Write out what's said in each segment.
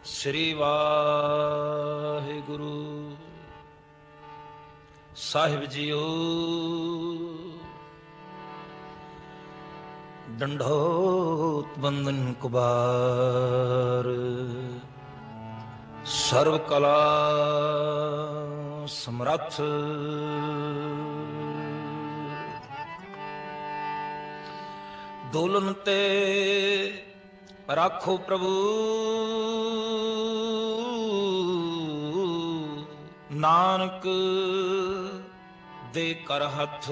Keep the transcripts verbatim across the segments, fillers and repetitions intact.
ਸ੍ਰੀ ਵਾਹਿਗੁਰੂ ਸਾਹਿਬ JIO. ਡੰਡੋਤ ਬੰਦਨ ਕੁਬਾਰ, ਸਰਵ ਕਲਾ ਸਮਰੱਥ। ਦੋਲਨ ਤੇ ਰਾਖੋ ਪ੍ਰਭੂ, ਨਾਨਕ ਦੇ ਕਰ ਹੱਥ।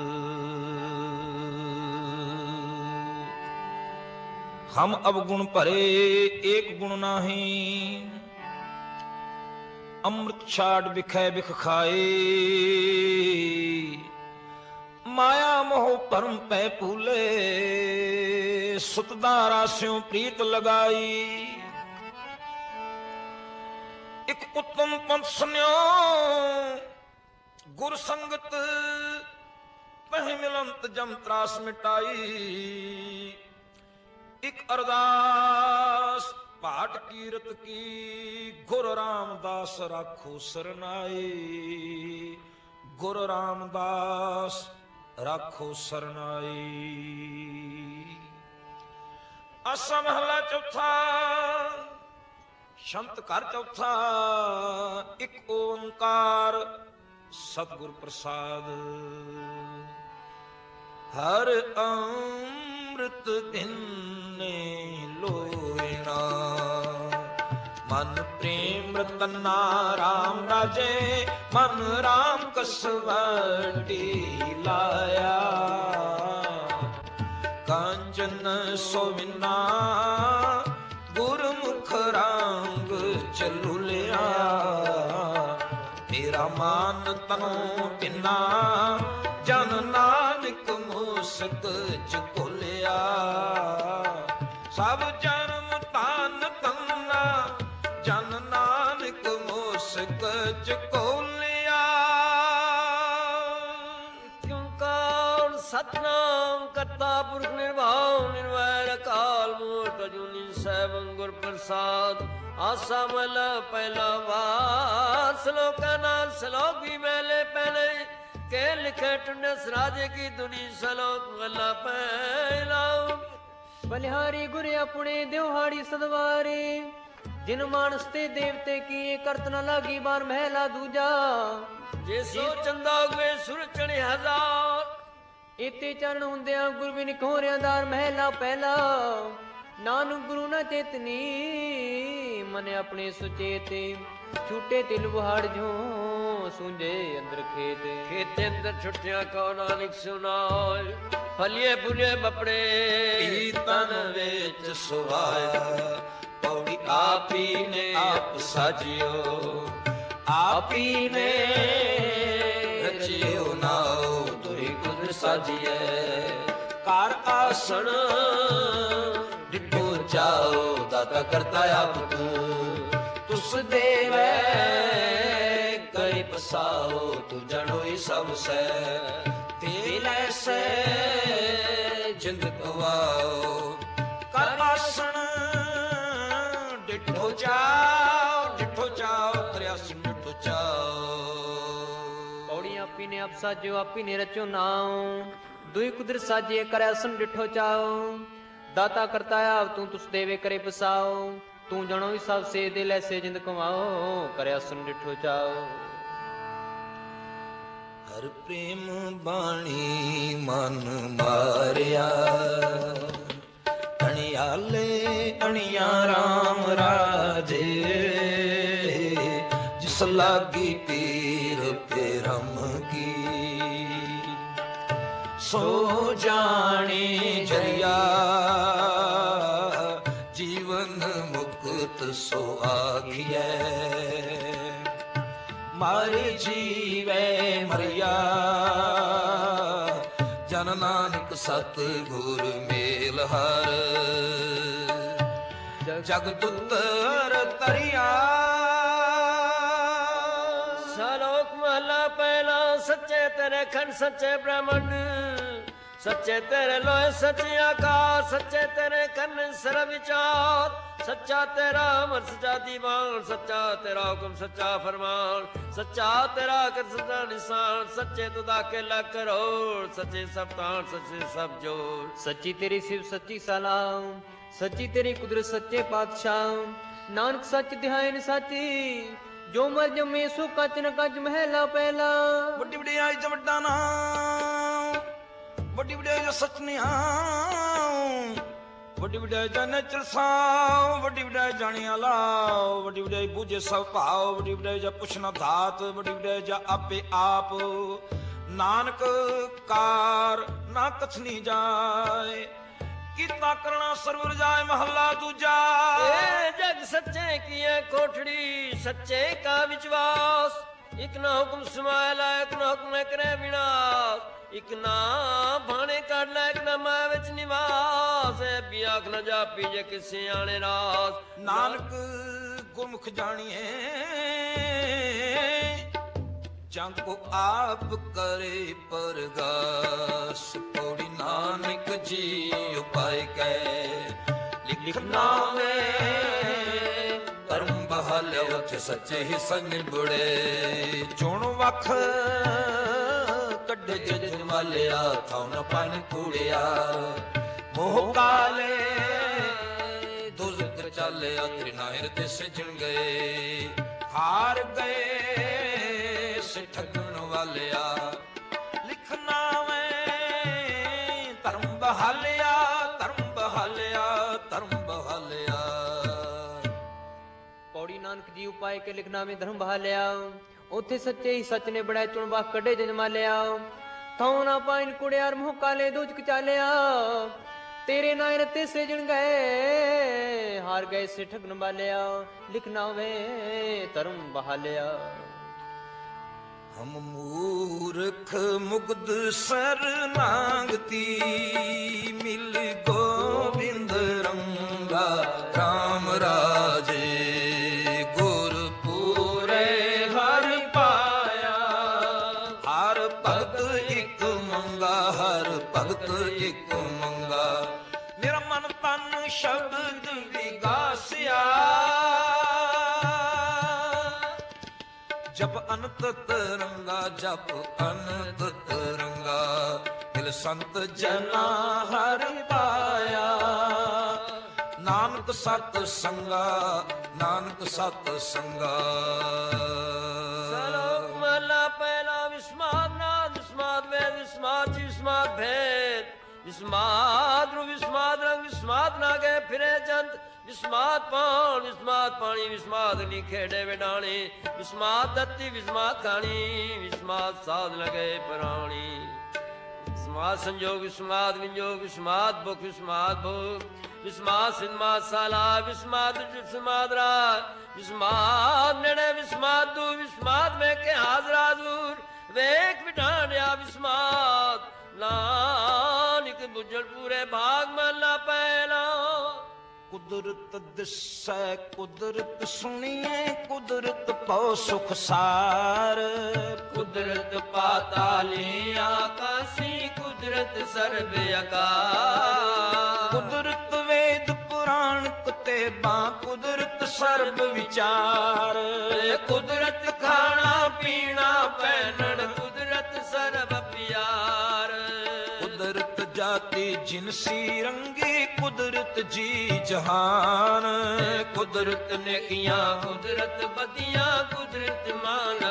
ਹਮ ਅਵਗੁਣ ਭਰੇ ਏਕ ਗੁਣ ਨਾਹੀ, ਅੰਮ੍ਰਿਤ ਛਾੜ ਬਿਖੈ ਬਿਖ ਖਾਏ। ਮਾਇਆ ਮੋਹ ਭਰਮ ਪੈ ਭੂਲੇ, ਸੁਤਦਾ ਰਾਸਿਓਂ ਪ੍ਰੀਤ ਲਗਾਈ। ਇਕ ਉਤਮ ਪੰਥ ਸੁਨਿਓ ਗੁਰ ਸੰਗਤ, ਪਹਿ ਮਿਲੰਤ ਜਮ ਤਰਾਸ ਮਿਟਾਈ। ਇਕ ਅਰਦਾਸ ਪਾਟ ਕੀਰਤ ਕੀ, ਗੁਰ ਰਾਮਦਾਸ ਰਾਖੋ ਸਰਨਾਈ। ਗੁਰ ਰਾਮਦਾਸ ਰਾਖੋ ਸਰਨਾਈ। ਆਸਾ ਮਹਲਾ ਚੌਥਾ, ਸ਼ੰਤ ਘਰ ਚੌਥਾ। ਇੱਕ ਓੰਕਾਰ ਸਤਿਗੁਰ ਪ੍ਰਸਾਦ। ਹਰ ਅੰਮ੍ਰਿਤ ਦਿਨੇ ਲੋਇਣਾ, ਮਨ ਪ੍ਰੇਮ ਰਤਨਾ ਰਾਮ ਰਾਜੇ। ਮਨ ਰਾਮ ਕਸਵਟੀ ਲਾਇਆ, ਕਾਂਚਨ ਸੋਵਿਨਾ ਗੁਰਮੁਖ ਰੰਗ ਚਲੁਲਿਆ। ਮੇਰਾ ਮਾਨ ਤਨੋਂ ਤਿੰਨਾ, ਜਨ ਨਾਨਕ ਮੂਸਕ ਚਕੋਲਿਆ। ਸਭ ਜਨਮ ਤਨ ਤੰਨਾ, ਜਨ ਨਾਨਕ ਮੂਸਕ ਚਕੋਲਿਆ। ਓੰਕਾਰ ਸਤਿਨਾਮ ਕਰਤਾ ਪੁਰਖ ਨਿਰਭਉ ਨਿਰਵੈਰ, ਅਕਾਲ ਮੂਰਤ ਅਜੂਨੀ ਸੈਭੰ ਗੁਰ ਪ੍ਰਸਾਦ। ਆਸਾ ਮਹਲਾ ਪਹਿਲਾ ਵਾਰ, ਸਲੋਕਾ ਨਾਲ ਸਲੋਕੀ ਮਹਿਲੇ ਪਹਿਲੇ। ਕੇ ਲਿਖੇ ਟੁੰਡਸ ਰਾਜੇ ਕੀ ਦੁਨੀ, ਸਲੋਕ ਮਹਲਾ ਪਹਿਲਾ। ਬਲਿਹਾਰੀ ਗੁਰ ਆਪਣੇ ਦਿਵਹਾੜੀ ਸਦਵਾਰੇ, ਜਿਨ ਮਾਨਸ ਤੇ ਦੇਵਤੇ ਕੀਏ ਕਰਤ ਨ ਲਾਗੀ। ਬਾਰ ਮਹਿਲਾ ਦੂਜਾ, ਜੇ ਸੋ ਚੰਦਾ ਹੋਏ ਸੁਰ ਚੜੇ ਹਜ਼ਾਰ। ਇਤੇ ਚਰਨ ਹੁੰਦਿਆਂ ਗੁਰ ਬਿਨ ਖੋਰਿਆਂ ਦਾਰ ਮਹਿਲਾ ਪਹਿਲਾ। ਨਾਨਕ ਗੁਰੂ ਨਾ ਚੇਤਨੀ, ਮਨ ਆਪਣੇ ਸੁਚੇਤੇ। ਛੂਟੇ ਤਿਲ ਬੁਹਾੜ ਜੋ ਸੁੰਝੇ ਅੰਦਰ ਖੇਤ। ਖੇਤੇ ਅੰਦਰ ਛੁੱਟਿਆ ਕੋ ਨਾਨਕ ਸੁਨਾਏ। ਫਲੀਏ ਫੁਲੇ ਬਪੜੇ ਤਨ ਵਿੱਚ ਸੁਹਾਇਆ। ਪੌੜੀ ਆਪੀ ਨੇ ਆਪ ਸਾਜਿਓ, ਆਪੀ ਨੇ ਰਚਿਓ ਨਾਉ। ਤੁਹੀ ਕੁਦਰ ਸਾਜੀਐ ਘਰ ਆਸਣ, ਡਿਠੋ ਚਾਓ ਦਾਤਾ ਕਰਤਾ ਆਪ ਤੂੰ। ਤੁਸ ਦੇਵੈ ਕਈ ਪਸਾਓ, ਤੂੰ ਜਣੋਈ ਸਭ ਸੈ। ਤੇਰੇ ਲੈਸੈ ਜਿੰਦ ਕਵਾਓ, ਕਰ ਆਸਣ ਡਿਠੋ ਚਾਓ। ਡਿਠੋ ਚਾਓ ਤਰਿਆਸਣ ਡਿਠੋ ਚਾਓ। ਪੌੜੀ ਆਪੀ ਨੇ ਆਪ ਸਾਜਿਓ, ਆਪੀ ਨੇ ਰਚਿਓ ਨਾਉ। ਦੁਈ ਕੁਦਰ ਸਾਜੇ ਕਰਿਆ ਸਨ ਡਿਠੋ ਚਾਓ। ਦਾਤਾ ਕਰਤਾ ਆਪ ਤੂੰ, ਤੁਸ ਦੇਵੇ ਕਰੇ ਬਸਾਓ। ਤੂੰ ਜਣੋ ਹੀ ਸਭ ਸੇ, ਦਿਲ ਐਸੇ ਜਿੰਦ ਕਮਾਓ। ਕਰਿਆ ਸਨ ਡਿਠੋ ਚਾਓ। ਹਰ ਪ੍ਰੇਮ ਬਾਣੀ ਮਨ ਮਾਰਿਆ, ਅਣਿਆਲੇ ਅਣਿਆ ਰਾਮ ਰਾਜੇ। ਜਿਸ ਲਾਗੀ ਪੀਰ ਪਰਮ ਕੀ, ਸੋ ਜਾਣੇ ਜਰਿਆ। ਜੀਵਨ ਮੁਕਤ ਸੋ ਆਖੀਐ, ਮਰ ਜੀਵੈ ਮਰਿਆ। ਜਨ ਨਾਨਕ ਸਤ ਗੁਰ ਮੇਲ ਹਰ, ਜਗ ਤੁਤਰ ਤਰਿਆ। ਸਲੋਕ ਮਹਲਾ ਪਹਿਲਾ, ਸੱਚੇ ਤੇਰੇ ਖੰਡ ਸੱਚੇ ਬ੍ਰਹਮਣ। ਸੱਚੇ ਤੇਰੇ ਲੋਏ ਸੱਚੀ ਆਕਾਸ਼, ਸੱਚੇ ਤੇਰੇ ਕੰਨ ਸਰ ਵਿਚਾਰ, ਸੱਚਾ ਤੇਰਾ ਅਮਰ ਸੱਚਾ ਦੀਵਾਨ, ਸੱਚਾ ਤੇਰਾ ਹੁਕਮ ਸੱਚਾ ਫਰਮਾਨ, ਸੱਚਾ ਤੇਰਾ ਕਰ ਸੱਚਾ ਨਿਸ਼ਾਨ, ਸੱਚੇ ਤੁਦਾ ਕੇ ਲੱਖ ਕਰੋੜ, ਸੱਚੇ ਸਭ ਤਾਣ ਸੱਚੇ ਸਭ ਜੋੜ। ਸੱਚੀ ਤੇਰੀ ਸਿਵ ਸੱਚੀ ਸਲਾਮ, ਸੱਚੀ ਤੇਰੀ ਕੁਦਰਤ ਸੱਚੇ ਪਾਤਸ਼ਾਹ, ਨਾਨਕ ਸੱਚ ਦਿਹਾਇਨ ਸਾਚੀ, ਜੋ ਮਰ ਜਮੇ ਸੋ ਕੱਚ ਨ ਕੱਚ ਮਹਿਲਾ ਪਹਿਲਾ। ਵੱਡੀ ਵਡਿਆਈ ਚ ਵੱਡਾ ਨਾਮ, ਵੱਡੀ ਵਡਿਆਈ ਚ ਸੱਚ ਨਿਹਾਮ, ਵੱਡੀ ਵਡਿਆਈ ਜਾਂ ਨੇਚਰ ਸਾਂ, ਵੱਡੀ ਵਡਿਆਈ ਜਾਣਿਆ ਲਾਓ, ਵੱਡੀ ਵਡਿਆਈ ਬੂਝੇ ਸਭ ਭਾਓ, ਵੱਡੀ ਵਡਿਆਈ ਜਾਂ ਪੁੱਛਣਾ ਧਾਤ, ਵੱਡੀ ਵਡਿਆਈ ਜਾਂ ਆਪੇ ਆਪ। ਨਾਨਕ ਕਾਰ ਨਾ ਕਥਨੀ ਜਾਏ, ਕੀਤਾ ਕਰਨਾ ਸਰਵਰ ਜਾਏ ਮਹੱਲਾ ਦੂਜਾ। ਏ ਜਗ ਸੱਚੇ ਕੀਏ ਕੋਠੜੀ, ਸੱਚੇ ਕਾ ਵਿਸ਼ਵਾਸ, ਇਕ ਨਾ ਹੁਕਮ ਸਮਾਇ ਲਾ, ਇਕ ਨਾ ਹੁਕਮ ਕਰੇ ਵਿਨਾਸ਼, ਇਕ ਨਾ ਬਾਣੇ ਕੱਢ ਲੈ, ਇਕ ਨਾ ਮਾਇਆ ਵਿੱਚ ਨਿਵਾਸ, ਐ ਵੀ ਆਖ ਨਾ ਜਾਪੀ ਜੇ ਕਿਸੇ ਆਣੇ ਰਾਸ। ਨਾਨਕ ਗੁਰਮੁਖ ਜਾਣੀਏ, ਜੰਗ ਕੋ ਆਪ ਕਰੇ ਪਰਗਾਸ, ਪੌੜੀ ਨਾਨਕ ਜੀ ਉਪਾਇ ਕੈ ਲਿਖਨਾ ਮੈਂ ਧਰਮ ਬਹਾਲੇ ਉਥੇ ਸੱਚੇ ਹੀ ਸੰਗ ਨਿਬੜੇ। ਚੁਣ ਵਖ ਕੱਢੇ ਜਜਨ ਵਾਲਿਆ, ਥਾਉ ਨ ਪਨ ਕੂੜਿਆ, ਮੋਹ ਕਾਲੇ ਦੁਜ਼ਕ ਚਾਲਿਆ, ਤ੍ਰਿਨਾ ਹਿਰਦੇ ਸਿਜਣ ਗਏ, ਹਾਰ ਗਏ ਸੇ ਠਗਣ ਵਾਲਿਆ। ਲਿਖਣਾ ਮੈਂ ਧਰਮ ਬਹਾਲਿਆ, ਧਰਮ ਬਹਾਲਿਆ, ਧਰਮ ਬਹਾਲਿਆ। ਪੌੜੀ ਨਾਨਕ ਜੀ ਉਪਾਏ ਕੇ ਲਿਖਣਾ ਮੈਂ ਧਰਮ ਬਹਾਲਿਆ, ਉਥੇ ਸੱਚੇ ਹੀ ਸੱਚ ਨੇ ਬੜਾਏ ਚੁਣ ਵਾ ਕੱਢੇ ਜਨਮਾ ਲਿਆ, ਥਾਉ ਨਾ ਪਾਇਨ ਕੁੜਿਆਰ ਮੋਹ ਕਾਲੇ ਦੁਜਕ ਚਾਲਿਆ, ਤੇਰੇ ਨਾਇਰ ਤੇ ਸਜਣ ਗਏ, ਹਾਰ ਗਏ ਸੇ ਠਗਣ ਵਾਲਿਆ। ਲਿਖਣਾ ਵੇ ਧਰਮ ਬਹਾਲਿਆ। ਹਮ ਮੂਰਖ ਮੁਗਧ ਸਰ ਨਾਂਗਤੀ, ਮਿਲ ਗੋਬਿੰਦ ਰੰਗਾ ਰਾਮ ਰਾਜੇ, ਗੁਰਪੂਰੇ ਹਰ ਪਾਇਆ, ਹਰ ਭਗਤ ਇੱਕ ਮੰਗਾ, ਹਰ ਭਗਤ ਇੱਕ ਮੰਗਾ, ਮੇਰਾ ਮਨ ਤਨ ਸ਼ਬਦ ਵਿਗਾਸਿਆ, ਜਪ ਅਨੰਤ ਤਰੰਗਾ, ਜਪ ਅਨੰਤ ਤਰੰਗਾ, ਦਿਲ ਸੰਤ ਜਨਾ ਹਰ ਪਾਇਆ, ਨਾਨਕ ਸਤ ਸੰਗਾ, ਨਾਨਕ ਸਤ ਸੰਗਾ। ਸਲੋਕ ਮਹਲਾ ਪਹਿਲਾ ਵਿਸਮਾਦ ਨਾਦ, ਵਿਸਮਾਦ ਵੇਦ, ਵਿਸਮਾਦ ਜੀ, ਵਿਸਮਾਦ ਭੇਦ, ਵਿਸਮਾਦ ਰੂ, ਵਿਸਮਾਦ ਰੰਗ, ਵਿਸਮਾਦ ਨਾਗੇ ਫਿਰੇ ਜੰਤ, ਵਿਸਮਾਦ ਪਾਣ, ਵਿਸਮਾਦ ਪਾਣੀ, ਵਿਸਮਾਦ ਨੀ ਖੇੜੇ ਵਿਡਾਣੀ, ਵਿਸਮਾਦ ਦੱਤੀ, ਵਿਸਮਾਦ ਖਾਣੀ, ਵਿਸਮਾਦ ਸਾਧ ਲਗੇ ਪ੍ਰਾਣੀ, ਵਿਸਮਾਦ ਸੰਜੋਗ, ਵਿਸਮਾਦ ਵਿੰਜੋਗ, ਵਿਸਮਾਦ ਭੁਖ, ਵਿਸਮਾਦ ਭੋਗ, ਵਿਸਮਾਦ ਸਿੰਮਾਦ ਸਾਲਾ, ਵਿਸਮਾਦ ਵਿਸਮਾਦ ਰਾਜ, ਵਿਸਮਾਦ ਨੇੜੇ, ਵਿਸਮਾਦ ਦੂਰ, ਵਿਸਮਾਦ ਮੈਂ ਕੇ ਹਾਜ਼ਰਾ ਦੂਰ, ਵੇਖ ਵਿਢਾਣਿਆ ਵਿਸਮਾਦ, ਨਾਨਕ ਬੁੱਝਣ ਪੂਰੇ ਭਾਗ ਮਹਲਾ ਪਹਿਲਾ। ਕੁਦਰਤ ਦਿਸੈ ਕੁਦਰਤ ਸੁਣੀਏ, ਕੁਦਰਤ ਪਉ ਸੁਖ ਸਾਰ, ਕੁਦਰਤ ਪਾਤਾਲੀ ਆਕਾਸੀ, ਕੁਦਰਤ ਸਰਬ ਆਕਾਰ, ਕੁਦਰਤ ਵੇਦ ਪੁਰਾਣ ਕੁਤੇਬਾਂ, ਕੁਦਰਤ ਸਰਬ ਵਿਚਾਰ, ਕੁਦਰਤ ਖਾਣਾ ਪੀਣਾ ਪਹਿਨਣ, ਕੁਦਰਤ ਸਰਬ ਪਿਆਰ, ਕੁਦਰਤ ਜਾਤੀ ਜਿਨਸੀ ਰੰਗੀ, ਕੁਦਰਤ ਜੀ ਜਹਾਨ, ਕੁਦਰਤ ਨੇਕੀਆਂ, ਕੁਦਰਤ ਬਦੀਆਂ, ਕੁਦਰਤ ਮਾਨ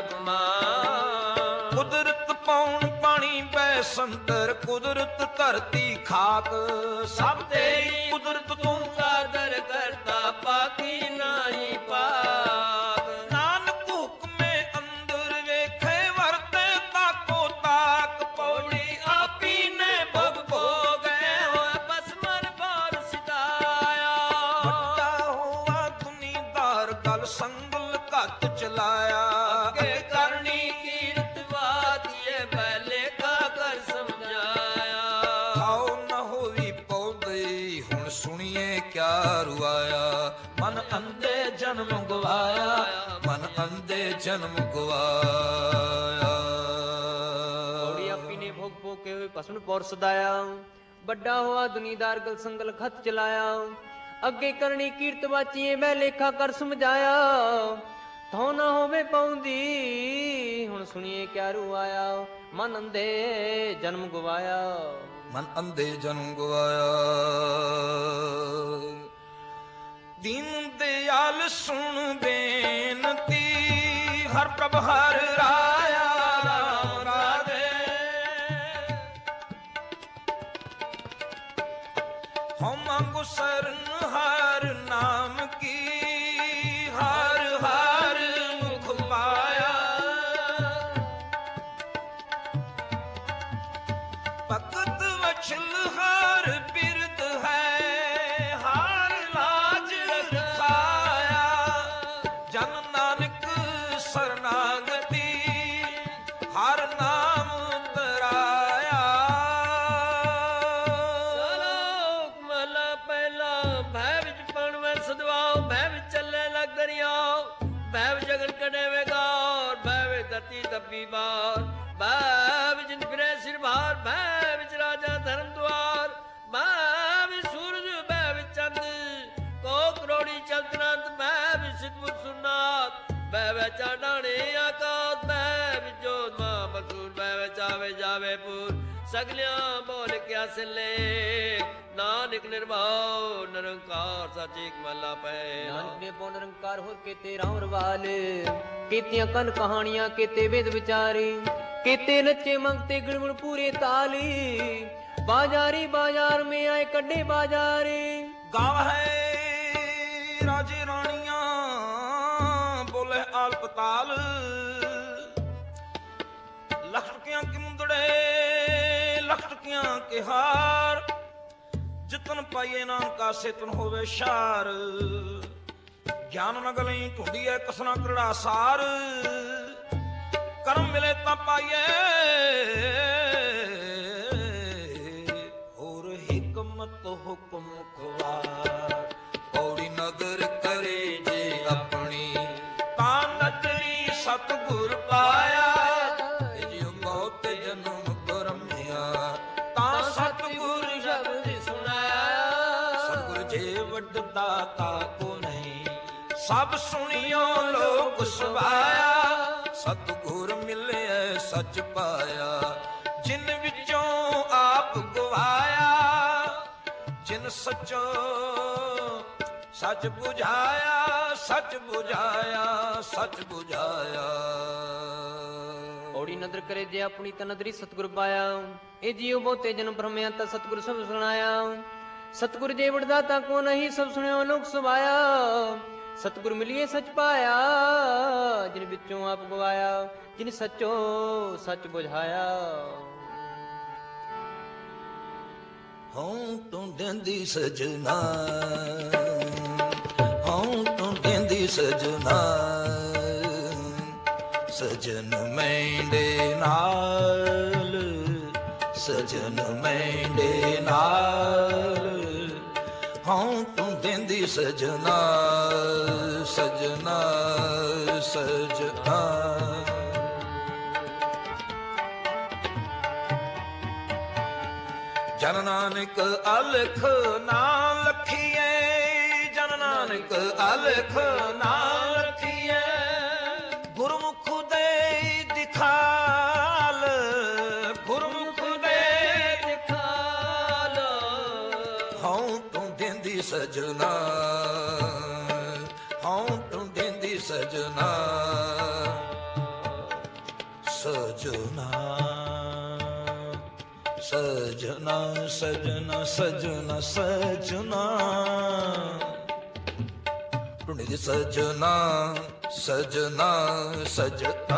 ਅਪਮਾਨ, ਕੁਦਰਤ ਪੌਣ ਪਾਣੀ ਬੈ ਸੰਤਰ, ਕੁਦਰਤ ਧਰਤੀ ਖਾਕ, ਸਭ ਤੇਰੀ ਕੁਦਰਤ ਤੂੰ ਕਾਦਰ ਕਰਤਾ, ਪਾਕੀ ਨਾਹੀ ਪਾਕ, ਨਾਨਕ ਹੁਕਮੇ ਅੰਦਰ ਵੇਖੇ, ਵਰਤੇ ਤਾਕੋ ਤਾਕ, ਪੌੜੀ ਆਪੀ ਨੇ ਭੋਗ ਭੋਗੈ, ਹੋਏ ਬਸਮਰ ਬਾਰ ਸਿਧਾਇਆ, ਵੱਡਾ ਹੋਆ ਦੁਨੀਦਾਰ, ਗਲ ਸੰਗਲ ਘੱਟ ਚਲਾਇਆ, ਅੱਗੇ ਕਰਨੀ ਕੀਰਤ ਵਾਦੀਏ, ਪਹਿਲੇ ਕਾ ਕਰ ਸਮਝਾਇਆ, ਆਓ ਨਾ ਹੋਈ ਪੌਦੇ, ਹੁਣ ਸੁਣੀਏ ਕਿਆ ਰੁਆਇਆ, ਮਨ ਅੰਧੇ ਜਨਮ ਗਵਾਇਆ, ਮਨ ਅੰਧੇ ਜਨਮ ਗਵਾਇਆ। ਪੌੜੀ ਆਪੀ ਨੇ ਭੋਗ ਭੋਗ ਕੇ ਹੋਏ ਭਸਮ ਪੌਰ ਸਦਾਇਆ। ਵੱਡਾ ਹੋਆ ਦੁਨੀਦਾਰ ਗਲ ਸੰਗਲ ਖਤ ਚਲਾਇਆ। ਅੱਗੇ ਕਰਨੀ ਕੀਰਤ ਬਾਚੀਏ ਮੈਂ ਲੇਖਾ ਕਰ ਸਮਝਾਇਆ। ਥੋ ਨਾ ਹੋਵੇ ਪਾਉਂਦੀ ਹੁਣ ਸੁਣੀਏ ਕਿਆ ਰੂ ਆਇਆ। ਮਨ ਅੰਧੇ ਜਨਮ ਗਵਾਇਆ। ਮਨ ਅੰਧੇ ਜਨਮ ਗਵਾਇਆ। ਦੀਨ ਦਿਆਲ ਸੁਣ ਬੇਨਤੀ ਹਰ ਪ੍ਰਭ ਹਰ ਰਾਇਆ। ਰਾਮ ਰਾਧੇ ਹਉ ਮੰਗੋ ਸਰਨ ਹਰ ਨਾਮ ਕੀ। ਹਰ ਹਰ ਮੁਖ ਪਾਇਆ। ਭਗਤ ਵਛਲ ਹਰ ਬਿਰਦ ਹੈ। ਹਰ ਲਾਜ ਰਖਾਇਆ। ਜਨ ਨਾਨਕ ਸਰਨਾਗਤੀ ਹਰ ਨਾਮ ਤਰਾਇਆ। ਸਲੋਕ ਮਹਲਾ ਪਹਿਲਾ। ਭੈ ਵਿੱਚ ਪਣ ਮੈਂ ਸਦਵਾਉ। ਭੈ ਵਿੱਚ ਚੱਲੇ ਲੱਗ ਦਰਿਆਓ। ਭੈ ਵਿੱਚ ਜਗਨ ਕਢੇ ਵੇ ਗੌਰ। ਭੈ ਵਿੱਚ ਧਰਤੀ ਦੱਬੀ ਬਾਰ। ਭੈ ਵਿੱਚ ਫਿਰੇ ਸਿਰ ਭਾਰ। ਭੈ ਵਿੱਚ ਰਾਜਾ ਧਰਮ ਦੁਆਰ। ਭੈ ਵਿੱਚ ਸੂਰਜ। ਭੈ ਵਿੱਚ ਚੰਦ ਕੋ ਕਰੋੜੀ ਚਲਤਨੰਤ। ਭੈ ਵਿੱਚ ਸਿੱਧਪੁਰ ਸੁਨਾਤ। ਭੈ ਵਿੱਚ ਡਾਣੇ ਆਕਾਤ। ਭੈ ਵਿੱਚ ਜੋਤ ਮਾ ਮਸੂਰ। ਭੈ ਵਿੱਚ ਆਵੇ ਜਾਵੇ ਪੁਰ। ਸਗਲਿਆਂ ਬੋਲ ਕਿਆ ਸਿਲੇ। ਨਾਨਕ ਨਿਰਭਉ ਨਿਰੰਕਾਰ ਸੱਚ ਏਕ ਮਹਲਾ ਪਹਿਲਾ। ਨਾਨਕ ਨੇ ਪਉ ਨਿਰੰਕਾਰ ਹੋਰ ਕੀਤੇ ਰਾਮ ਰਵਾਲ। ਕੀਤੀਆਂ ਕਨ ਕਹਾਣੀਆਂ ਕੀਤੇ ਵੇਦ ਵਿਚਾਰੇ। ਕੀਤੇ ਨੱਚੇ ਮੰਗਤੇ ਗੁਣਗੁਣ ਪੂਰੇ ਤਾਲੀ। ਬਾਜ਼ਾਰੀ ਬਾਜ਼ਾਰ ਮੇ ਆਏ ਕੱਢੇ ਬਾਜ਼ਾਰੇ। ਗਾਵ ਹੈ ਰਾਜੇ ਰਾਣੀਆਂ ਬੋਲੇ ਆਲ ਪਤਾਲ। ਲੱਖ ਟਕਿਆਂ ਕੀ ਮੁੰਦੜੇ ਲੱਖ ਟਕਿਆਂ ਕੇ ਹਾਰ। ਜਿਤਨ ਪਾਈਏ ਨਾਨਕਾ ਸੇਤਨ ਹੋਵੇ ਸ਼ਾਰ। ਗਿਆਨ ਨ ਗਲੀ ਢੂੰਡੀਏ ਕਸਨਾ ਕਰੜਾ ਸਾਰ। ਕਰਮ ਮਿਲੇ ਤਾਂ ਪਾਈਏ ਹੋਰ ਹਿਕਮਤ ਹੁਕਮ ਖਵਾਰ। ਪੌੜੀ ਨਦਰ ਕਰੇ ਜੇ ਆਪਣੀ ਤਾਂ ਨਦਰੀ ਸਤਿਗੁਰ ਪਾਇਆ। ਜਿਉ ਬਹੁਤ ਜਨਮ ਕਰਮਿਆ ਤਾਂ ਸਤਿਗੁਰ ਸ਼ਬਦ ਸੁਣਾਇਆ। ਸਤਿਗੁਰ ਜੇ ਵੱਡ ਦਾਤਾ ਕੋ ਨਹੀਂ ਸਭ ਸੁਣਿਓ ਲੋਕ ਸੁਭਾਇਆ। ਸਤਿਗੁਰ ਮਿਲਿਆ ਸੱਚ ਪਾਇਆ। ਜਿਨ ਵਿੱਚੋਂ ਆਪ ਗਵਾਇਆ। ਜਿਨ ਸੱਚੋ ਸੱਚ 부ਝਾਇਆ। ਸੱਚ 부ਝਾਇਆ। ਸੱਚ 부ਝਾਇਆ। ਪੌੜੀ ਨਦਰ ਕਰੇ ਜੇ ਆਪਣੀ ਤਾਂ ਨਦਰੀ ਸਤਿਗੁਰ ਪਾਇਆ। ਇਹ ਜੀਉ ਬਹੁਤੇ ਜਨਮ ਭਰਮਿਆ ਤਾਂ ਸਤਿਗੁਰ ਸਭ ਸੁਣਾਇਆ। ਸਤਿਗੁਰ ਜੇ ਵਡਦਾਤਾ ਕੋ ਨਹੀਂ ਸਭ ਸੁਣਿਓ ਲੋਕ ਸੁਭਾਇਆ। ਸਤਿਗੁਰ ਮਿਲੀਏ ਸੱਚ ਪਾਇਆ। ਜਿਨ ਵਿੱਚੋਂ ਆਪ ਗਵਾਇਆ। ਜਿਨ ਸੱਚੋ ਸੱਚ 부ਝਾਇਆ। ਹਉ ਟੁੰਡਿੰਦੀ ਸਜਣਾ ਹਉ ਟੁੰਡਿੰਦੀ ਸਜਣਾ। ਸਜਨ ਮੈਂਡੇ ਨਾਲ ਸਜਨ ਮੈਂਡੇ ਨਾਲ। ਹਉ ਟੁੰਡਿੰਦੀ ਸਜਣਾ ਸਜਣਾ ਸਜਣਾ। ਜਨ ਨਾਨਕ ਅਲਖ ਨਾ ਲਖੀਏ। ਜਨ ਨਾਨਕ ਅਲਖ ਨਾ ਲਖੀਏ। ਗੁਰਮੁਖ ਦੇ ਦਿਖਾਲ। ਗੁਰਮੁਖ ਦੇ ਦਿਖਾਲ। ਹਉ ਟੁੰਡਿੰਦੀ ਸਜਣਾ ਹਉ ਟੁੰਡਿੰਦੀ ਸਜਣਾ। ਸਜਣਾ ਸਜਣਾ ਸਜਣਾ ਸਜਣਾ ਸਜਣਾ। ਟੁੰਡਿੰਦੀ ਸਜਣਾ ਸਜਣਾ ਸਜਣਾ।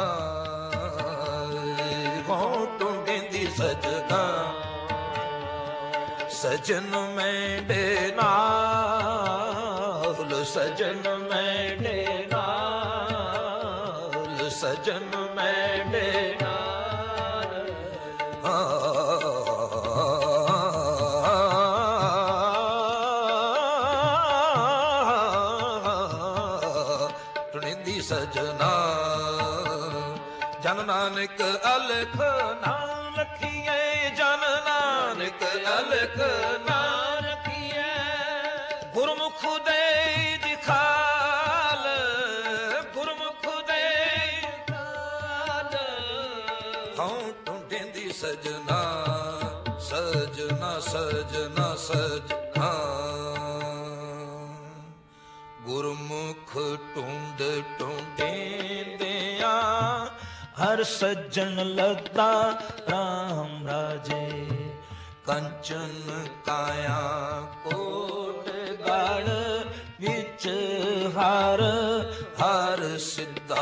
ਹਉ ਟੁੰਡਿੰਦੀ ਸਜਣਾ। ਸਜਨ ਮੈਂਡੇ ਨਾਲ ਸਜਨ ਮੈਂਡੇ ਨਾਲ। ਸਜਨ ਮੈਂਡੇ ਨਾਲ। ਟੁੰਡਿੰਦੀ ਸਜਣਾ। ਜਨ ਨਾਨਕ ਅਲਖ ਨਾ ਲਖੀਏ। ਜਨ ਨਾਨਕ ਅਲਖ ਨਾ ਰੱਖੀਐ ਗੁਰਮੁਖ ਦੇ ਦਿਖਾਲ ਗੁਰਮੁਖ ਦੇ ਹਉ ਟੁੰਡੇਂਦੀ ਸਜਣਾ ਸਜਣਾ ਸਜਣਾ ਸਜਣਾ ਗੁਰਮੁਖ ਟੁੰਡ ਟੁੰਡੇਂਦਿਆਂ ਹਰ ਸੱਜਣ ਲੱਗਾ ਰਾਮ ਰਾਜੇ ਕੰਚਨ ਕਾਇਆ ਕੋਟ ਗੜ ਵਿੱਚ ਹਰ ਹਰ ਸਿੱਧਾ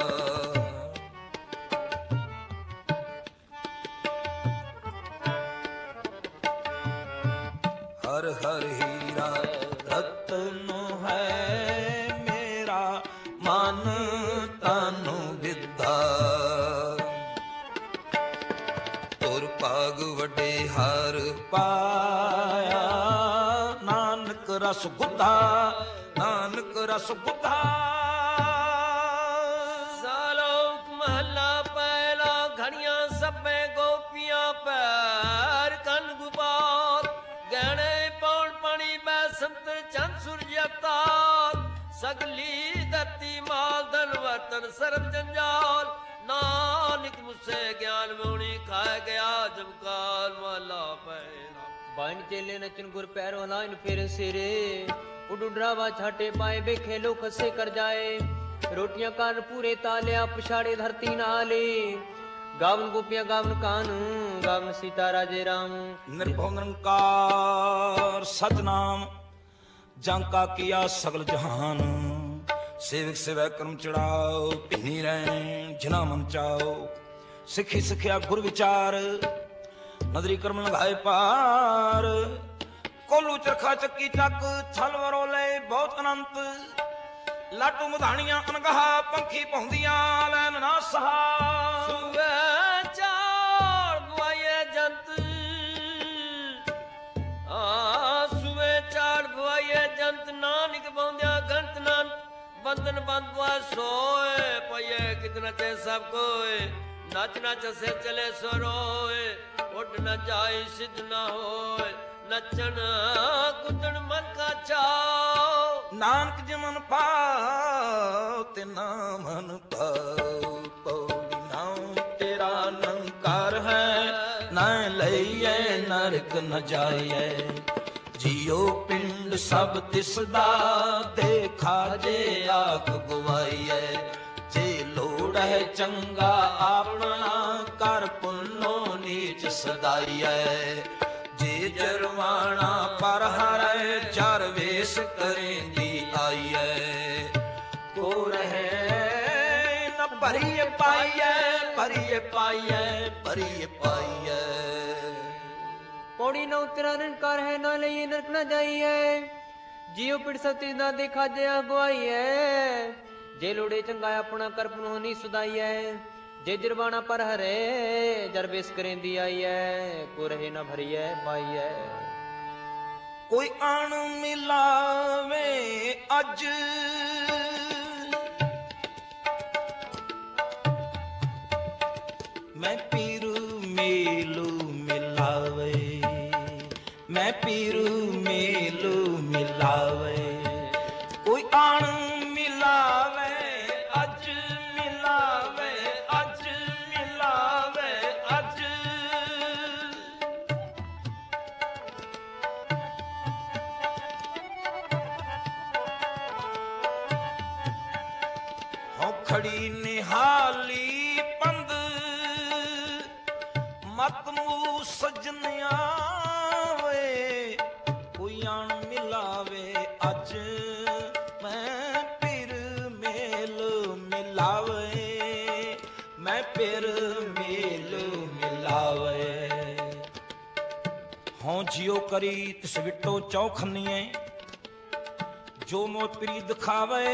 ਹਰ ਹਰ ਹੀਰਾ ਰਤਨ ਹੈ ਮੇਰਾ ਮਨ ਤਨ ਵਿਦਾ ਤੁਰ ਭਾਗ ਵੱਡੇ ਹਰ ਪਾਇਆ ਨਾਨਕ ਰਸ ਬੁੱਧਾ ਨਾਨਕ ਰਸ ਬੁੱਧਾ ਸਾਲੋਕ ਮਹੱਲਾ ਪਹਿਲਾ ਘੜੀਆਂ ਸਭੇ ਗੋਪੀਆਂ ਪੈਰ ਕੰਨ ਗੁਬਾਰ ਗਹਿਣੇ ਪੌਣ ਪਾਣੀ ਬੈ ਸੰਤਰ ਚੰਦ ਸੂਰਜ ਅਵਤਾਰ ਸਗਲੀ ਧਰਤੀ ਮਾਲ ਧਨ ਵਤਨ ਸਰਬ ਜੰਜਾਲ ਨਾਨਕ ਮੁਸੇ ਗਿਆਨ ਮੋਣੀ ਖਾਇ ਗਿਆ ਜਮਕਾਲ ਮਹੱਲਾ ਪਹਿਲਾ ਬਾਣ ਚੇਲੇ ਨਚਨ ਗੁਰ ਪੈਰੋ ਲਾਇਨ ਫਿਰ ਸਿਰੇ ਉਡੁਡਰਾਵਾ ਛਾਟੇ ਪਾਏ ਬੇਖੇ ਲੋ ਖਸੇ ਕਰ ਜਾਏ ਰੋਟੀਆਂ ਕਾਨ ਪੂਰੇ ਤਾਲਿਆ ਪਛਾੜੇ ਧਰਤੀ ਨਾਲੇ ਗਾਵਨ ਗੋਪੀਆਂ ਗਾਵਨ ਕਾਨ ਗਾਵਨ ਸੀਤਾ ਰਾਜੇ ਰਾਮ ਨਿਰਭਉ ਨਿਰੰਕਾਰ ਸਤਨਾਮ ਜਾਂ ਕਾ ਕੀਆ ਸਗਲ ਜਹਾਨ ਸੇਵਕ ਸੇਵੈ ਕਰਮ ਚੜਾਓ ਭਿੰਨੀ ਰਹਿ ਜਿਨਾ ਮਨ ਚਾਓ ਸਿੱਖੀ ਸਿੱਖਿਆ ਗੁਰ ਵਿਚਾਰ ਨਦਰੀ ਕਰਮ ਲਗਾਏ ਪਾਰ ਕੋਲੂ ਚਰਖਾ ਚੱਕੀ ਚੱਕ ਥਲ ਵਰੋਲੇ ਬਹੁਤ ਅਨੰਤ ਲਾਟੂ ਮਧਾਣੀਆਂ ਅਨਗਹਾ ਪੰਖੀ ਪਹੁੰਦੀਆਂ ਲੈਨ ਨਾ ਸਹਾ ਸੁਵੇ ਚਾਰ ਬੁਆਏ ਜੰਤ ਆ ਸੁਵੇ ਚਾਰ ਬੁਆਏ ਜੰਤ ਨਾਨਕ ਬੌਂਦਿਆ ਗੰਤ ਨਾਨ ਬੰਦਨ ਬੰਦ ਬੁਆ ਸੋਏ ਪਈਏ ਕਿਤਨਾ ਤੇ ਸਭ ਕੋਏ ਨੱਚ ਨੱਚ ਸੇ ਚਲੇ ਸੋਰੋਏ ਉੱਡ ਨ ਜਾਈ ਸਿੱਧ ਨ ਹੋਏ ਨੱਚਣ ਕੁੱਦਣ ਮਨ ਕਾ ਚਾਓ ਨਾਨਕ ਜਮਨ ਪਾਉ ਤੇ ਨਾਮਨ ਪਾਉ ਪਉੜੀ ਨਾਉ ਤੇਰਾ ਨੰਕਾਰ ਹੈ ਨਾ ਲਈਏ ਨਰਕ ਨ ਜਾਈਏ ਜੀਉ ਪਿੰਡ ਸਭ ਤਿਸਦਾ ਦੇਖਾ ਜੇ ਆਖ ਗਵਾਈਏ ਜੇ ਲੋੜ ਹੈ ਚੰਗਾ ਆਪਣਾ ਕਰ ਪੁੰਨੋ ਨੀਚ ਸਦਾਈਐ ਜੇ ਜਰਵਾਣਾ ਪਰ ਹਰੈ ਚਾਰ ਵੇਸ ਕਰੇਂਦੀ ਆਈਐ ਕੋ ਰਹੇ ਨ ਭਰੀਏ ਪਾਈਐ ਭਰੀਏ ਪਾਈਐ ਭਰੀਏ ਪਾਈਐ ਪੌੜੀ ਨਾ ਉਤਰਾ ਨਿਰੰਕਾਰ ਹੈ ਨਾ ਲਈਏ ਨਰਕ ਨਾ ਜਾਈਏ ਜੀਉ ਪਿੜ ਸਤੀ ਨਾ ਦੇਖਾ ਜੇ ਅਗਵਾਈਐ ਜੇ ਲੋੜੇ ਚੰਗਾ ਆਪਣਾ ਕਰ ਪੁਨੋ ਨੀ ਸੁਦਾਈਐ ਜੇ ਜਰਵਾਣਾ ਪਰ ਹਰੇ ਜਰਬੇਸ ਕਰੇਂਦੀ ਆਈਐ ਕੋ ਰਹੇ ਨਾ ਭਰੀਐ ਪਾਈਐ ਕੋਈ ਅਣ ਮਿਲਾਵੇ ਅੱਜ ਮੈਂ ਪੀਰੂ ਮੇਲੂ ਮਿਲਾਵੇ ਮੈਂ ਪੀਰੂ ਮੇਲੂ ਮਿਲਾਵੇ ਕੋਈ ਅਣ ਮਿਲਾਵੇ ਅੱਜ ਮਿਲਾਵੇ ਅੱਜ ਮਿਲਾਵੇ ਅੱਜ ਹਉ ਖੜੀ ਨਿਹਾਲੀ ਪੰਦ ਮਤ ਮੂ ਸਜਣਿਆ ਵੇ ਕੋਈ ਅਣ ਮਿਲਾਵੇ ਅੱਜ ਮੈਂ ਫਿਰ ਮੇਲ ਮਿਲਾਵੇ ਮੈਂ ਫਿਰ ਮੇਲ ਮਿਲਾਵੇ ਹਉ ਜਿਉ ਕਰੀ ਤਿਸ ਵਿਟੋ ਚੌਖਨੀਏ ਜੋ ਮੋ ਪ੍ਰੀ ਦਿਖਾਵੇ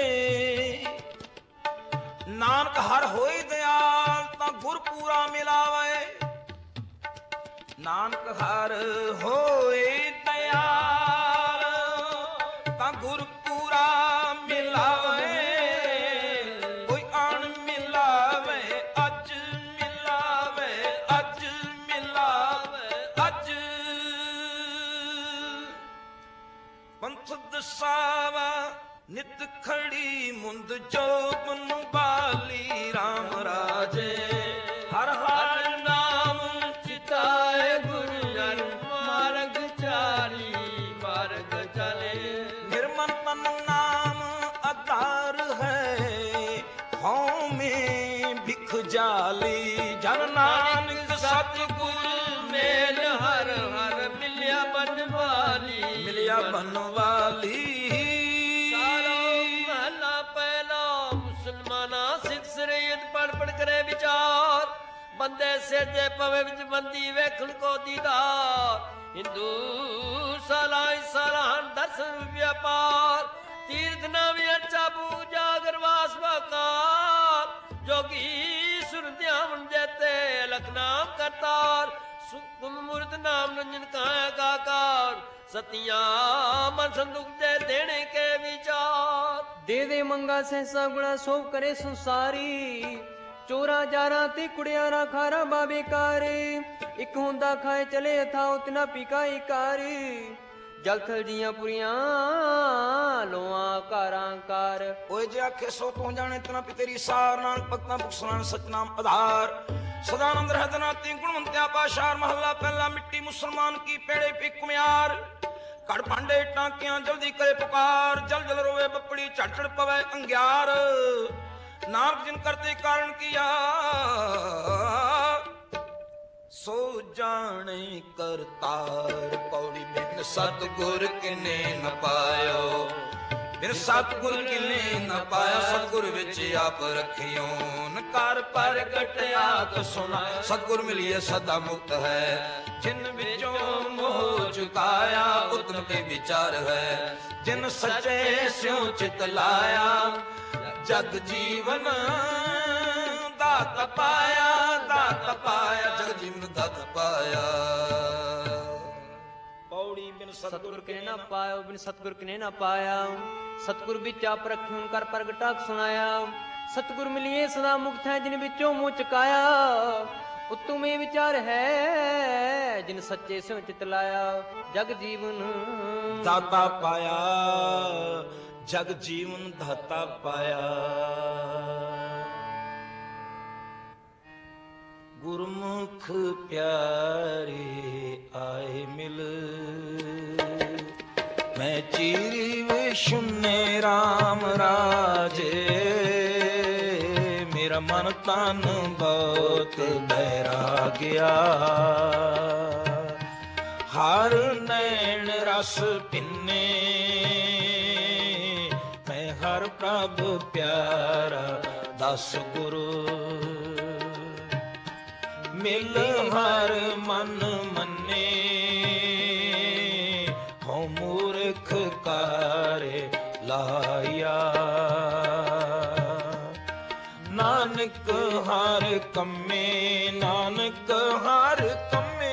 ਨਾਨਕ ਹਰ ਹੋਈ ਦਿਆਲ ਤਾਂ ਗੁਰ ਪੂਰਾ ਮਿਲਾਵੇ ਨਾਨਕ ਹਰ ਹੋਏ ਦਿਆਲ ਤਾਂ ਗੁਰ ਪੂਰਾ ਮਿਲਾਵੇ ਕੋਈ ਅਣ ਮਿਲਾਵੇ ਅੱਜ ਮਿਲਾਵੇ ਅੱਜ ਮਿਲਾਵੇ ਸਾਵਾ ਨਿਤ ਖੜੀ ਮੁੰਦ ਜੋਬਨ ਬਾਲੀ ਰਾਮ ਰਾਜੇ ਹਰ ਹਰ ਨਾਮ ਚਿਤਾਏ ਗੁਰੂ ਜਨ ਮਾਰਗ ਚਾਰੀ ਮਾਰਗ ਚਲੇ ਨਿਰਮਲ ਤਨ ਨਾਮ ਆਧਾਰ ਹੈ ਹਉਮੈ ਭਿਖ ਜਾਲੀ ਜਨ ਨਾਨਕ ਸਤਿਗੁਰ ਮੇਲ ਹਰ ਹਰ ਮਿਲਿਆ ਬਨਵਾਲੀ ਮਿਲਿਆ ਬਨਵਾਲੀ ਪੜ ਪੜ ਕਰੇ ਵਿਚਾਰ ਬੰਦੇ ਸੇਜੇ ਪਵੇ ਵਿੱਚ ਬੰਦੀ ਵੇਖਣ ਕੋ ਦੀਦਾਰ ਹਿੰਦੂ ਸਲਾਈ ਸਲਾਹਨ ਦਰਸ਼ਨ ਵਿਆਪਾਰ ਤੀਰਥ ਨਾਮੀ ਅਰਚਾ ਪੂਜਾ ਗਰਵਾਸ ਵਕਾਰ ਜੋਗੀ ਸੁਰ ਧਿਆਨ ਜੇਤੇ ਲਖ ਨਾਮ ਕਰਤਾਰ ਸੁਖਮ ਮੂਰਤ ਨਾਮ ਰੰਜਨ ਕਾਇਆ ਕਾਕਾਰ ਸਤਿਆਂ ਮਨ ਸੰਦੁਖ ਦੇ ਦੇਣੇ ਕੇ ਵਿਚਾਰ ਦੇ ਦੇ ਮੰਗਾ ਸਹਿਸਾ ਗੁਣਾ ਸੋਭ ਕਰੇ ਸੰਸਾਰੀ ਚੋਰਾ ਜਾਰਾ ਤੇ ਕੁੜਿਆਰਾ ਖਾਰਾ ਬਾਬੇ ਕਾਰੇ ਇੱਕ ਹੁੰਦਾ ਖਾਏ ਚਲੇ ਅਥਾ ਉਤਨਾ ਪਿਕਾਈ ਕਾਰ ਜਲ ਥਲ ਜੀਆਂ ਪੁਰੀਆਂ ਲੋਆਂ ਕਾਰਾਂ ਕਾਰ ਓਏ ਜੇ ਆਖੇ ਸੋ ਤੂੰ ਜਾਣੇ ਤਨਾ ਪੀ ਤੇਰੀ ਸਾਰ ਨਾਨਕ ਭਗਤਾਂ ਬੁਖਸਨਾਨ ਸਤਨਾਮ ਆਧਾਰ ਸਦਾਨੰਦ ਰਹਿਤ ਨਾਤੀ ਗੁਣਵੰਤਿਆ ਪਾਸ਼ਾਰ ਮਹੱਲਾ ਪਹਿਲਾ ਮਿੱਟੀ ਮੁਸਲਮਾਨ ਕੀ ਪੇੜੇ ਪੀ ਕੁਮਿਆਰ ਕੜ ਭਾਂਡੇ ਟਾਂਕਿਆਂ ਜਲਦੀ ਕਰੇ ਪੁਕਾਰ ਜਲ ਜਲ ਰੋਵੇ ਬੱਪੜੀ ਝੜ ਝੜ ਪਵੇ ਅੰਗਿਆਰ ਨਾਨਕ ਜਿਨ ਕਰਤੇ ਕਾਰਨ ਕੀਆ ਸੋ ਜਾਣੇ ਕਰਤਾਰ ਪੌੜੀ ਬਿਨ ਸਤਿਗੁਰ ਕਿਨੇ ਨ ਪਾਇਓ ਬਿਨ ਸਤਿਗੁਰ ਕਿਨੇ ਨ ਪਾਇਆ ਸਤਿਗੁਰ ਵਿੱਚ ਆਪ ਰਖਿਓ ਨ ਕਰ ਪ੍ਰਗਟ ਆਖ ਸੁਣਾ ਸਤਿਗੁਰ ਮਿਲਿਏ ਸਦਾ ਮੁਕਤ ਹੈ ਜਿਨ ਵਿੱਚੋਂ ਮੋਹ ਚੁਕਾਇਆ ਉਤਮ ਕੇ ਵਿਚਾਰ ਹੈ ਜਿਨ ਸੱਚੇ ਸਿਉ ਚਿਤ ਲਾਇਆ ਜਗ ਜੀਵਨ ਦਾਤ ਪਾਇਆ ਦਾਤ ਪਾਇਆ ਜਗ ਜੀਵਨ ਦਾਤ ਪਾਇਆ ਪੌੜੀ ਬਿਨ ਸਤਿਗੁਰ ਕਿਨੇ ਨਾ ਪਾਇਓ ਬਿਨ ਸਤਿਗੁਰ ਕਿਨੇ ਨਾ ਪਾਇਆ ਸਤਿਗੁਰ ਵਿੱਚ ਆਪ ਰੱਖੀ ਹੁਣ ਕਰ ਪ੍ਰਗਟਾਕ ਸੁਣਾਇਆ ਸਤਿਗੁਰ ਮਿਲਿਏ ਸਦਾ ਮੁਕਤ ਹੈ ਜਿਨ ਵਿੱਚੋਂ ਮੋਹ ਚੁਕਾਇਆ ਉਤਮ ਇਹ ਵਿਚਾਰ ਹੈ ਜਿਨ ਸੱਚੇ ਸਿਉ ਚਿਤ ਲਾਇਆ ਜਗ ਜੀਵਨ ਦਾਤਾ ਪਾਇਆ ਜਗ ਜੀਵਨ ਦਾਤਾ ਪਾਇਆ ਗੁਰਮੁਖ ਪਿਆਰੇ ਆਏ ਮਿਲ ਮੈਂ ਚੀਰੀ ਵਿਸ਼ੁਨੇ ਰਾਮ ਰਾਜੇ ਮੇਰਾ ਮਨ ਤਨ ਬਹੁਤ ਬਹਿਰਾ ਗਿਆ ਹਰ ਨੈਣ ਰਸ ਪਿੰਨੇ ਮੈਂ ਹਰ ਪ੍ਰਭ ਪਿਆਰਾ ਦਸ ਗੁਰੂ ਮਿਲ ਹਰ ਮਨ ਮੰਨੇ ਹਉ ਮੂਰਖ ਕਾਰੇ ਲਾਇਆ ਨਾਨਕ ਹਰ ਕੰਮੇ ਨਾਨਕ ਹਰ ਕੰਮੇ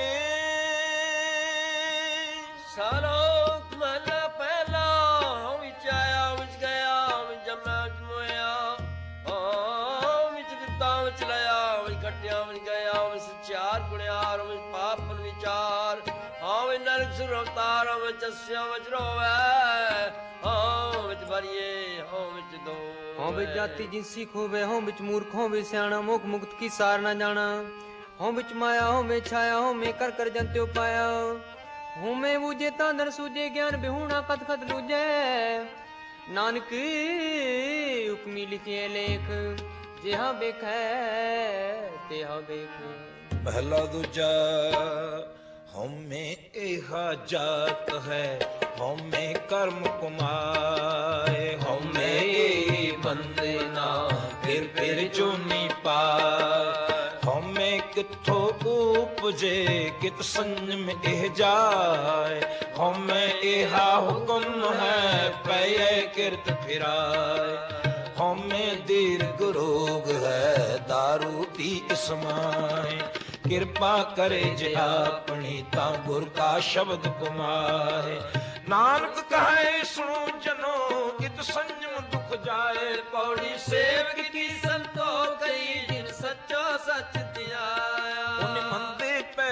ਸਾਲੋਕ ਮਹਲਾ ਪਹਿਲਾ ਹਉ ਵਿੱਚ ਆਇਆ ਵਿੱਚ ਗਿਆ ਵਿੱਚ ਜੰਮਿਆ ਵਿੱਚ ਮੋਇਆ ਹਉ ਵਿੱਚ ਦਿੱਤਾ ਵਿੱਚ ਲਿਆ ਵਿੱਚ ਕੱਟਿਆ ਵਿੱਚ ਗਿਆ ਵਿੱਚ ਸਚਿਆਰ ਗੁਣਿਆਰ ਵਿੱਚ ਪਾਪਨ ਵਿਚਾਰ ਹਉ ਵਿੱਚ ਨਰਕ ਸੁਰ ਅਵਤਾਰ ਹਉ ਵਿੱਚ ਅਸਿਆ ਵਿੱਚ ਰੋਵੈ ਹਉ ਵਿੱਚ ਭਰੀਏ ਹਉ ਵਿੱਚ ਦੋ ਹਉ ਵਿੱਚ ਜਾਤੀ ਜਿਨਸੀ ਖੋਵੇ ਹਉ ਵਿੱਚ ਮੂਰਖ ਹਉ ਵਿੱਚ ਸਿਆਣਾ ਮੁਖ ਮੁਕਤ ਕੀ ਸਾਰ ਨਾ ਜਾਣਾ ਹਉ ਵਿੱਚ ਮਾਇਆ ਹਉ ਵਿੱਚ ਛਾਇਆ ਹਉ ਮੈਂ ਕਰ ਕਰ ਜੰਤਿਓ ਪਾਇਆ ਹਉ ਮੈਂ ਬੂਝੇ ਤਾਂ ਦਰ ਸੂਝੇ ਗਿਆਨ ਬਿਹੂਣਾ ਕਤ ਕਤ ਲੂਝੇ ਨਾਨਕ ਹੁਕਮੀ ਲਿਖੇ ਲੇਖ ਜਿਹਾ ਵੇਖੈ ਤਿਹਾ ਵੇਖ ਪਹਿਲਾ ਦੂਜਾ ਹਉਮੈ ਇਹਾ ਜਾਤ ਹੈ ਹਉਮੈ ਕਰਮ ਕਮਾਏ ਹਉਮੈ ਬੰਦੇ ਨਾ ਫਿਰ ਫਿਰ ਜੋਨੀ ਪਾਏ ਹਉਮੈ ਕਿੱਥੋਂ ਉਪਜੇ ਕਿਤ ਸੰਜਮ ਇਹ ਜਾਏ ਹਉਮੈ ਇਹਾ ਹੁਕਮ ਹੈ ਪਏ ਕਿਰਤ ਫਿਰਾਏ ਹਉਮੈ ਦੀਰਘ ਰੋਗ ਹੈ ਦਾਰੂ ਪੀ ਸਮਾਏ ਕਿਰਪਾ ਕਰੇ ਜੇ ਆਪਣੀ ਤਾਂ ਗੁਰ ਕਾ ਸ਼ਬਦ ਕਮਾਏ ਨਾਨਕ ਕਹੇ ਸੁਣੋ ਜਨੋ ਕਿਤ ਸੰਜਮ ਦੁਖ ਜਾਏ ਪੌੜੀ ਸੇਵਕ ਕੀ ਸੰਤੋ ਕਈ ਜਿਨ ਸੱਚੋ ਸੱਚ ਧਿਆਇਆ ਉਹਨੇ ਮੰਦੇ ਪੈਰ ਨ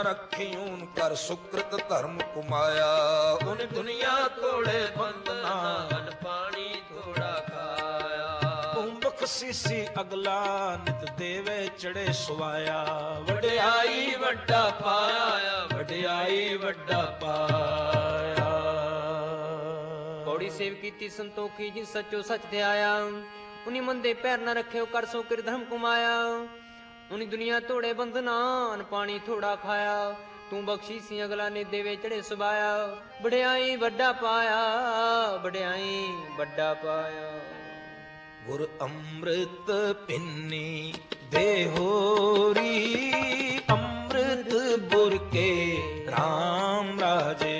ਰੱਖਿਉਨ ਕਰ ਸੁਕ੍ਰਿਤ ਧਰਮ ਕੁਮਾਇਆ। ਗੁਣ ਦੁਨੀਆ ਤੋੜੇ ਬੰਦਨਾ ਅਨ ਪਾਣੀ ਥੋੜਾ ਖਾਇਆ। ਤੂੰ ਬਖਸ਼ੀਸੀ ਅਗਲਾ ਨਿਤ ਦੇਵੇ ਚੜੇ ਸੁਆਇਆ। ਵਡਿਆਈ ਵੱਡਾ ਪਾਇਆ, ਵਡਿਆਈ ਵੱਡਾ ਪਾਇਆ। ਪੌੜੀ ਸੇਵ ਕੀਤੀ ਸੰਤੋਖੀ ਜਿਨ ਸੱਚੋ ਸੱਚ ਤੇ ਆਇਆ। ਉਨੀ ਮੰਦੇ ਪੈਰ ਨਾ ਰੱਖਿਓ ਕਰ ਸੋ ਕਿਰ ਧਰਮ ਕੁਮਾਇਆ। ਉਨੀ ਦੁਨੀਆ ਤੋੜੇ ਬੰਧਨਾ ਅਨ ਪਾਣੀ ਥੋੜਾ ਖਾਇਆ। ਤੂੰ ਬਖਸ਼ੀ ਸੀ ਅਗਲਾ ਨੇ ਦੇਵੇ ਚੜੇ ਸੁਭਾਇਆ। ਵਡਿਆਈ ਵੱਡਾ ਪਾਇਆ, ਵਡਿਆਈ ਵੱਡਾ ਪਾਇਆ। ਗੁਰ ਅੰਮ੍ਰਿਤ ਪਿੰਨੀ ਦੇ ਹੋਰੀ, ਅੰਮ੍ਰਿਤ ਬੁਰ ਕੇ RAM ਰਾਜੇ।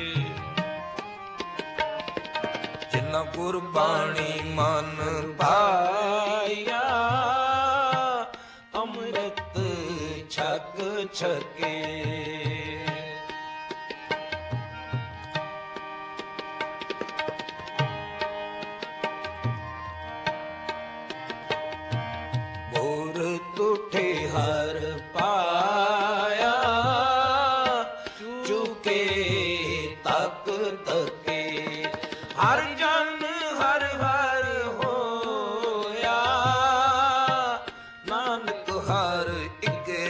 ਜਿਨ੍ਹਾਂ ਗੁਰਬਾਣੀ ਮਨ ਪਾਇਆ, ਅੰਮ੍ਰਿਤ ਛਕ ਛਕੇ। ਮੋਰ ਤੁਠੇ ਹਰ ਪਾਇਆ, ਚੁਕੇ ਤਕ ਤਕੇ। ਹਰ ਜਨ ਹਰ ਹਰ ਹੋਇਆ, ਨਾਨਕ ਹਰ ਇਕੇ।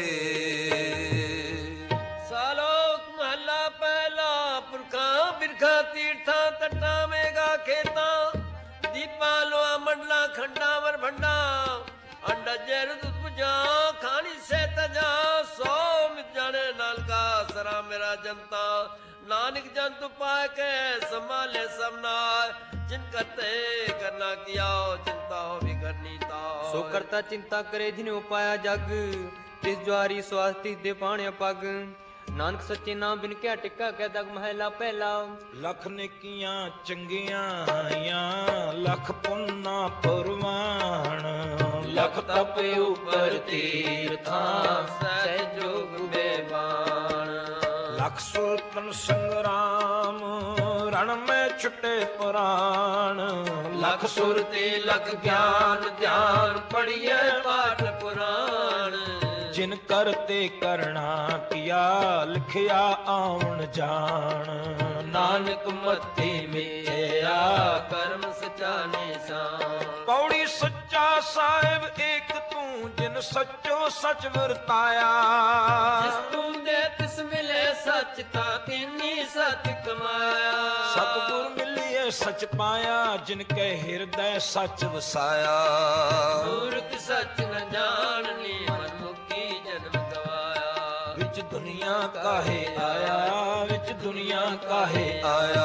ਸਾਲੋਕ ਮਹਲਾ ਪਹਿਲਾ ਪੁਰਖਾਂ ਬਿਰਖਾਂ ਤੀਰਥਾਂ ਤੱਟਾਂ ਮੇਗਾ ਖੇਤਾਂ। ਦੀਪਾਂ ਲੋਆ ਮੰਡਲਾਂ ਖੰਡਾਂ ਵਰ ਭੰਡਾਂ। ਅੰਡਾ ਜੈਰ ਦੁੱਧ ਪੁਜਾ ਖਾਣੀ ਸੇ ਤਜਾ। ਸੋ ਮਿਤ ਜਾਣੇ ਨਾਨਕਾ ਸਰਾ ਮੇਰਾ ਜਨਤਾ। ਨਾਨਕ ਜੰਤ ਪਾਇ ਕੇ ਸੰਭਾਲੇ ਸਭਨਾ। ਜਿਨ ਕਰਤੇ ਕਰਨਾ ਕੀਆ ਚਿੰਤਾ ਹੋਵੀ ਕਰਨੀ ਤਾ। ਸੋ ਕਰਤਾ ਚਿੰਤਾ ਕਰੇ ਜਿਨਿ ਪਾਇਆ ਜਗ। ਤਿਸ ਜਵਾਰੀ ਸਵਾਸਤੀ ਦੇ ਪਾਣਿਆ ਪਗ। ਨਾਨਕ ਸੱਚੇ ਨਾਮ ਬਿਨ ਕਿਆ ਟਿੱਕਾ ਕਹਿ ਦਗ ਮਹਿਲਾ ਪਹਿਲਾ। ਲੱਖ ਨੇਕੀਆਂ ਚੰਗੀਆਂ ਆਈਆਂ, ਲੱਖ ਪੁੰਨਾ ਪੁਰਵਾਣ। ਲੱਖ ਤਪ ਉਪਰ ਤੀਰਥਾਂ, ਸਹਿ ਜੋਗ ਬੇਬਾਨ। ਲੱਖ ਸੁਲਤਨ ਸੰਗਰਾਮ, ਰਣ ਮੈਂ ਛੁਟੇ ਪੁਰਾਣ। ਲਖ ਸੁਰਤੀ ਲਖ ਗਿਆਨ ਧਿਆਨ ਪੜੀਏ ਪਾਠ ਪੁਰਾਣ। ਜਿਨ ਕਰਤੇ ਕਰਣਾ ਕੀਆ, ਲਿਖਿਆ ਆਉਣ ਜਾਣ। ਨਾਨਕ ਮਤੀ ਮਿਥਿਆ, ਕਰਮ ਸਚਾ ਨਿਸ਼ਾਨ। ਪੌੜੀ ਸੱਚਾ ਸਾਹਿਬ ਏਕ ਤੂੰ, ਜਿਨ ਸੱਚੋ ਸੱਚ ਵਰਤਾਇਆ। ਜਿਸ ਤੂੰ ਦੇ ਤਿਸ ਮਿਲੇ ਸੱਚ ਤਾਂ ਤਿਨੀ ਸੱਚ ਕਮਾਇਆ। ਸਤਿਗੁਰ ਮਿਲਿਏ ਸੱਚ ਪਾਇਆ, ਜਿਨ ਕੈ ਹਿਰਦੈ ਸੱਚ ਵਸਾਇਆ। ਮੂਰਖ ਸੱਚ ਨ ਜਾਣਨੀ, ਮਨਮੁਖੀ ਜਨਮ ਗਵਾਇਆ। ਵਿੱਚ ਦੁਨੀਆ ਕਾਹੇ ਆਇਆ, ਵਿੱਚ ਦੁਨੀਆ ਕਾਹੇ ਆਇਆ।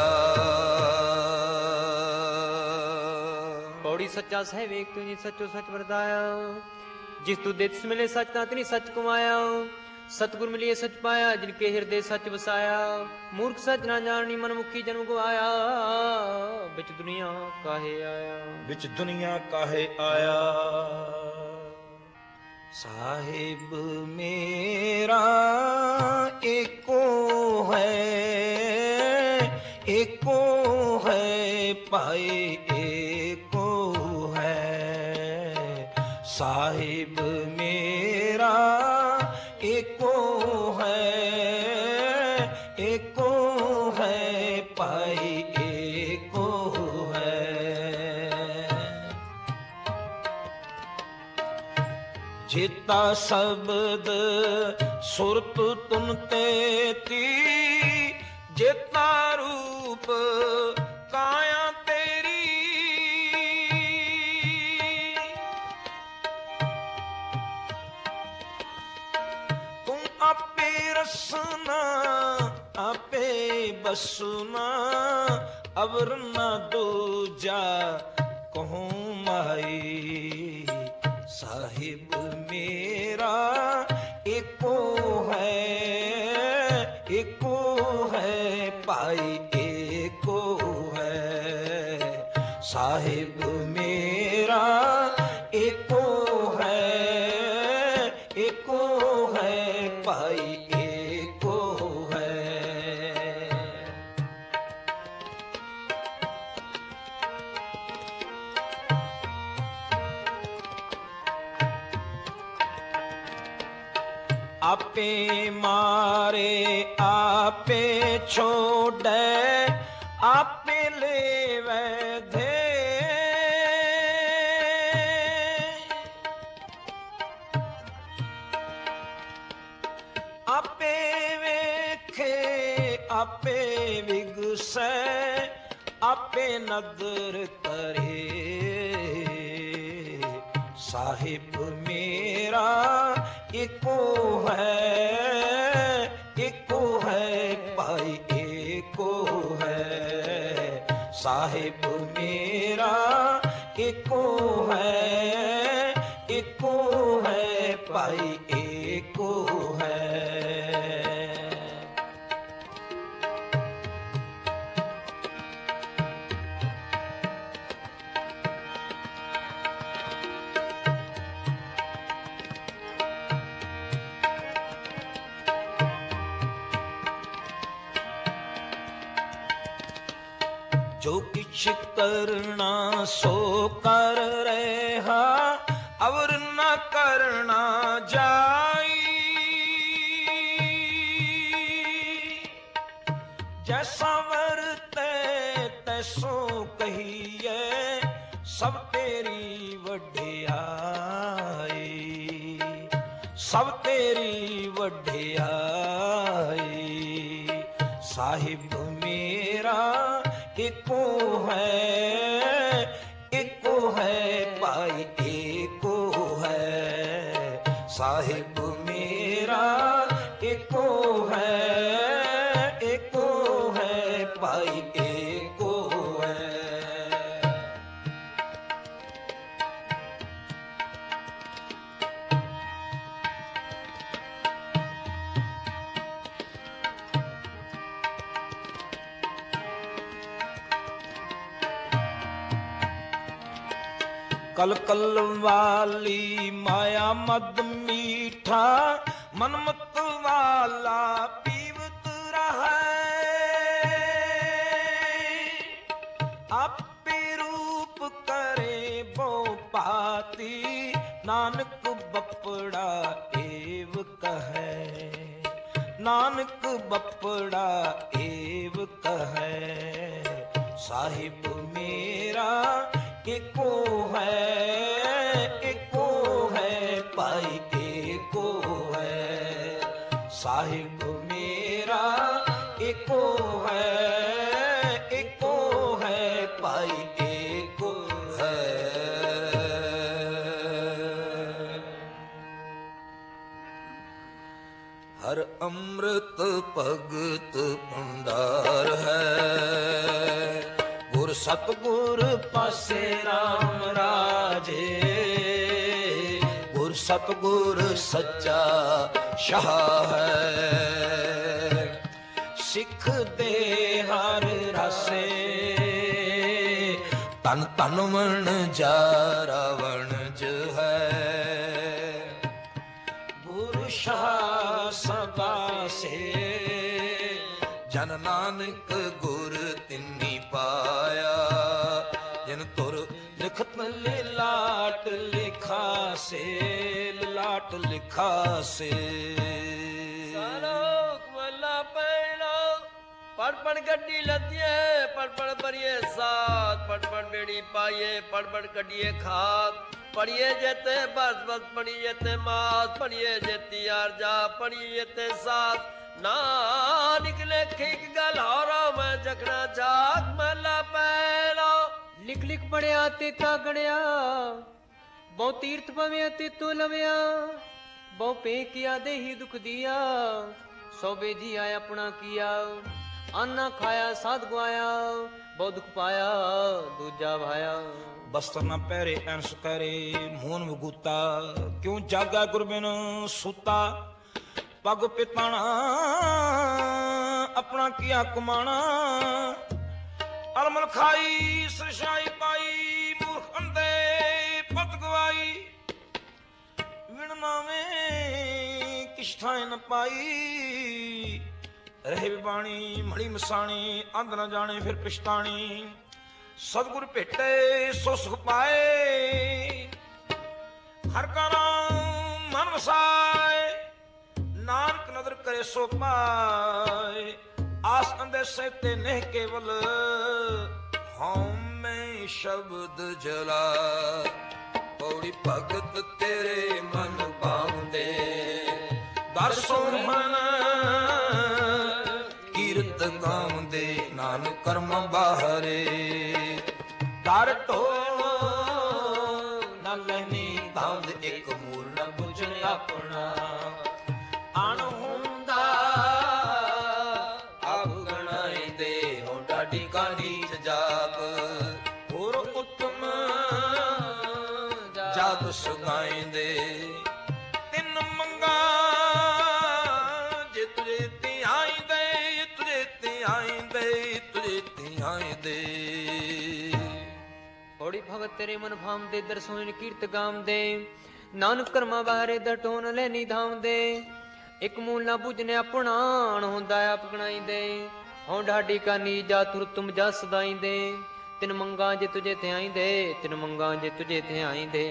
ਪੌੜੀ ਸੱਚਾ ਸਹਿ ਵੇਖ ਤੂੰ ਜੀ ਸੱਚੋ ਸੱਚ ਵਰਤਾਇਆ। ਜਿਸ ਤੂੰ ਦੇ ਤਿਸ ਮਿਲੇ ਸੱਚ ਤਾਂ ਤਿਨੀ ਸੱਚ ਕਮਾਇਆ। ਸਤਿਗੁਰ ਮਿਲਿਏ ਸੱਚ ਪਾਇਆ, ਜਿਨ ਕੇ ਹਿਰਦੇ ਸੱਚ ਵਸਾਇਆ। ਮੂਰਖ ਸੱਚ ਨਾ ਜਾਣਨੀ, ਮਨਮੁਖੀ ਜਨਮ ਗਵਾਇਆ। ਵਿੱਚ ਦੁਨੀਆ ਕਾਹੇ ਆਇਆ, ਵਿੱਚ ਦੁਨੀਆ ਕਾਹੇ ਆਇਆ। ਸਾਹਿਬ ਮੇਰਾ ਏਕੋ ਹੈ, ਏਕੋ ਹੈ ਭਾਈ ਏਕੋ ਹੈ। ਸਾਹਿਬ ਮੇਰਾ ਏਕੋ ਹੈ, ਏਕੋ ਹੈ ਭਾਈ ਏਕੋ ਹੈ। ਚੇਤਾ ਸ਼ਬਦ ਸੁਰਤ ਤੁਨ ਤੇਤੀ, ਜੇਤਾ ਰੂਪ ਕਾਇਆ ਤੇਰੀ। ਤੂੰ ਆਪੇ ਰਸਨਾ ਆਪੇ ਬਸਨਾ, ਅਵਰ ਨਾ ਦੂਜਾ ਕਹੂੰ ਮਾਈ। ਸਾਹਿਬ ਮੇਰਾ ਏਕੋ ਹੈ, ਏਕੋ ਹੈ ਭਾਈ ਏਕੋ ਹੈ। ਸਾਹਿਬ ਮੇਰਾ ਏਕੋ ਹੈ, ਏਕੋ ਹੈ ਭਾਈ ਏਕੋ ਹੈ। आपे मारे आपे छोड़े आपे लेवे धे आपे वेखे आपे विगसे आपे नदर करे साहिब मेरा एको है एको है भाई एको है साहिब मेरा एको है एको है भाई एको है। जो किछ करना सो कर रहा और न करना जाई जैसा वर्ते तैसो कहिए सब तेरी वड्डियाई सब तेरी वड्डियाई साहिब मेरा एको है एको है भाई एको है साहिब मेरा एको है एको है भाई एको है। कल कल वाली माया मद मीठा मनमत वाला पीवत रहे आपे रूप करे बो पाती नानक बपड़ा एव कहे नानक बपड़ा एव कहे साहिब मेरा एको है एको है भाई एको है साहिब मेरा एको है एको है भाई एको है। हर अमृत भगत भंडार है गुर सतगुर पासे राम राजे गुर सतगुर सच्चा शाह है सिख दे हर रासे तन तन मन जा रावण ज है गुरु शाह सदा से जन नानक गुर तिन्नी पाया जिन तुर लिखत लाट लिखा से लाट लिखा से पढ़ पढ़ गड्डी लदिए पढ़ पढ़ बरिए साथ पढ़ पढ़ बेड़ी पाइए पढ़ पढ़ कडिए खाद पढ़िए जेते बस बस पढ़िए जेते मात पढ़िए जेती यार जा पढ़िए जेते साथ ना निकले खिक गल हारा मैं जखना जाग महला पहला लिख लिख पढ़िया ते ता गणिया बहु तीर्थ पविया ते तो लविया बहु पे किया दे ही दुख दिया सौ बेजी आया अपना किया अन्ना खाया साध गुआया बहु दुख पाया दूजा भाया बस्तर न पहरे अंश करे मोहन वगूता क्यों जागा गुरबिन सूता पग पिताना अपना किया कुमाना अलमल खाई सरशाई पाई मूर्ख अंधे पत गवाई विण नावे किश ठाए न पाई रहे बाणी मड़ी मसाणी अंध न जाने फिर पिछताणी सतगुर भेटे सो सुख पाए हर का नाम मन वसाए ਨਾਨਕ ਨਦਰ ਕਰੇ ਸੋ ਪਾਏ ਆਸ ਅੰਦੇਸੇ ਤੇ ਨਹਿ ਕੇਵਲ ਹਉਮੈ ਸ਼ਬਦ ਜਲਾ ਪੌੜੀ ਭਗਤ ਤੇਰੇ ਮਨ ਭਾਉਂਦੇ ਦਰਸੋ ਮਨ ਕੀਰਤ ਗਾਉਂਦੇ ਨਾਨਕ ਕਰਮ ਬਾਹਰੇ ਦਰ ਢੋ ਨਾ ਲੈਣੀ ਧੰਦ ਇੱਕ ਮੂਲ ਨਾ ਬੁਝਣ ਆਪਣਾ ਅਣ ਹੁੰਦਾ ਆਪ ਗਣਾਈ ਦੇ ਹੋ ਡਾਢੀ ਕਾਂਢੀ ਚ ਜਾਪ ਹੋਰ ਉਤਮ ਜਗ ਸੁਗਾਇਂਦੇ ਤਿੰਨ ਮੰਗਾ ਜੇ ਤੁਝੇ ਤੇ ਆਈਂਦੇ ਤੁਝੇ ਤੇ ਆਈਂਦੇ ਤੁਝੇ ਤੇ ਆਈਂਦੇ ਪੌੜੀ ਭਗਤ ਤੇਰੇ ਮਨ ਭਾਉਂਦੇ ਦਰਸੋਂ ਕੀਰਤ ਗਾਉਂਦੇ ਨਾਨਕ ਕਰਮਾਂ ਬਾਹਰੇ ਦਰ ਟੋਨ ਲੈਣੀ ਧਾਉਂਦੇ ਇੱਕ ਮੂਲ ਨਾ ਬੁਝਨੇ ਆਪਣਾ ਅਣ ਹੁੰਦਾ ਆਪ ਗਣਾਈਂਦੇ ਹਉ ਢਾਡੀ ਕਾਨੀ ਜਾ ਤੁਰ ਤੁਮ ਜਾ ਸਦਾਈਂਦੇ ਤਿਨ ਮੰਗਾ ਜੇ ਤੁਝੇ ਤੇ ਆਈਂਦੇ ਤਿਨ ਮੰਗਾ ਜੇ ਤੁਝੇ ਤੇ ਆਈਂਦੇ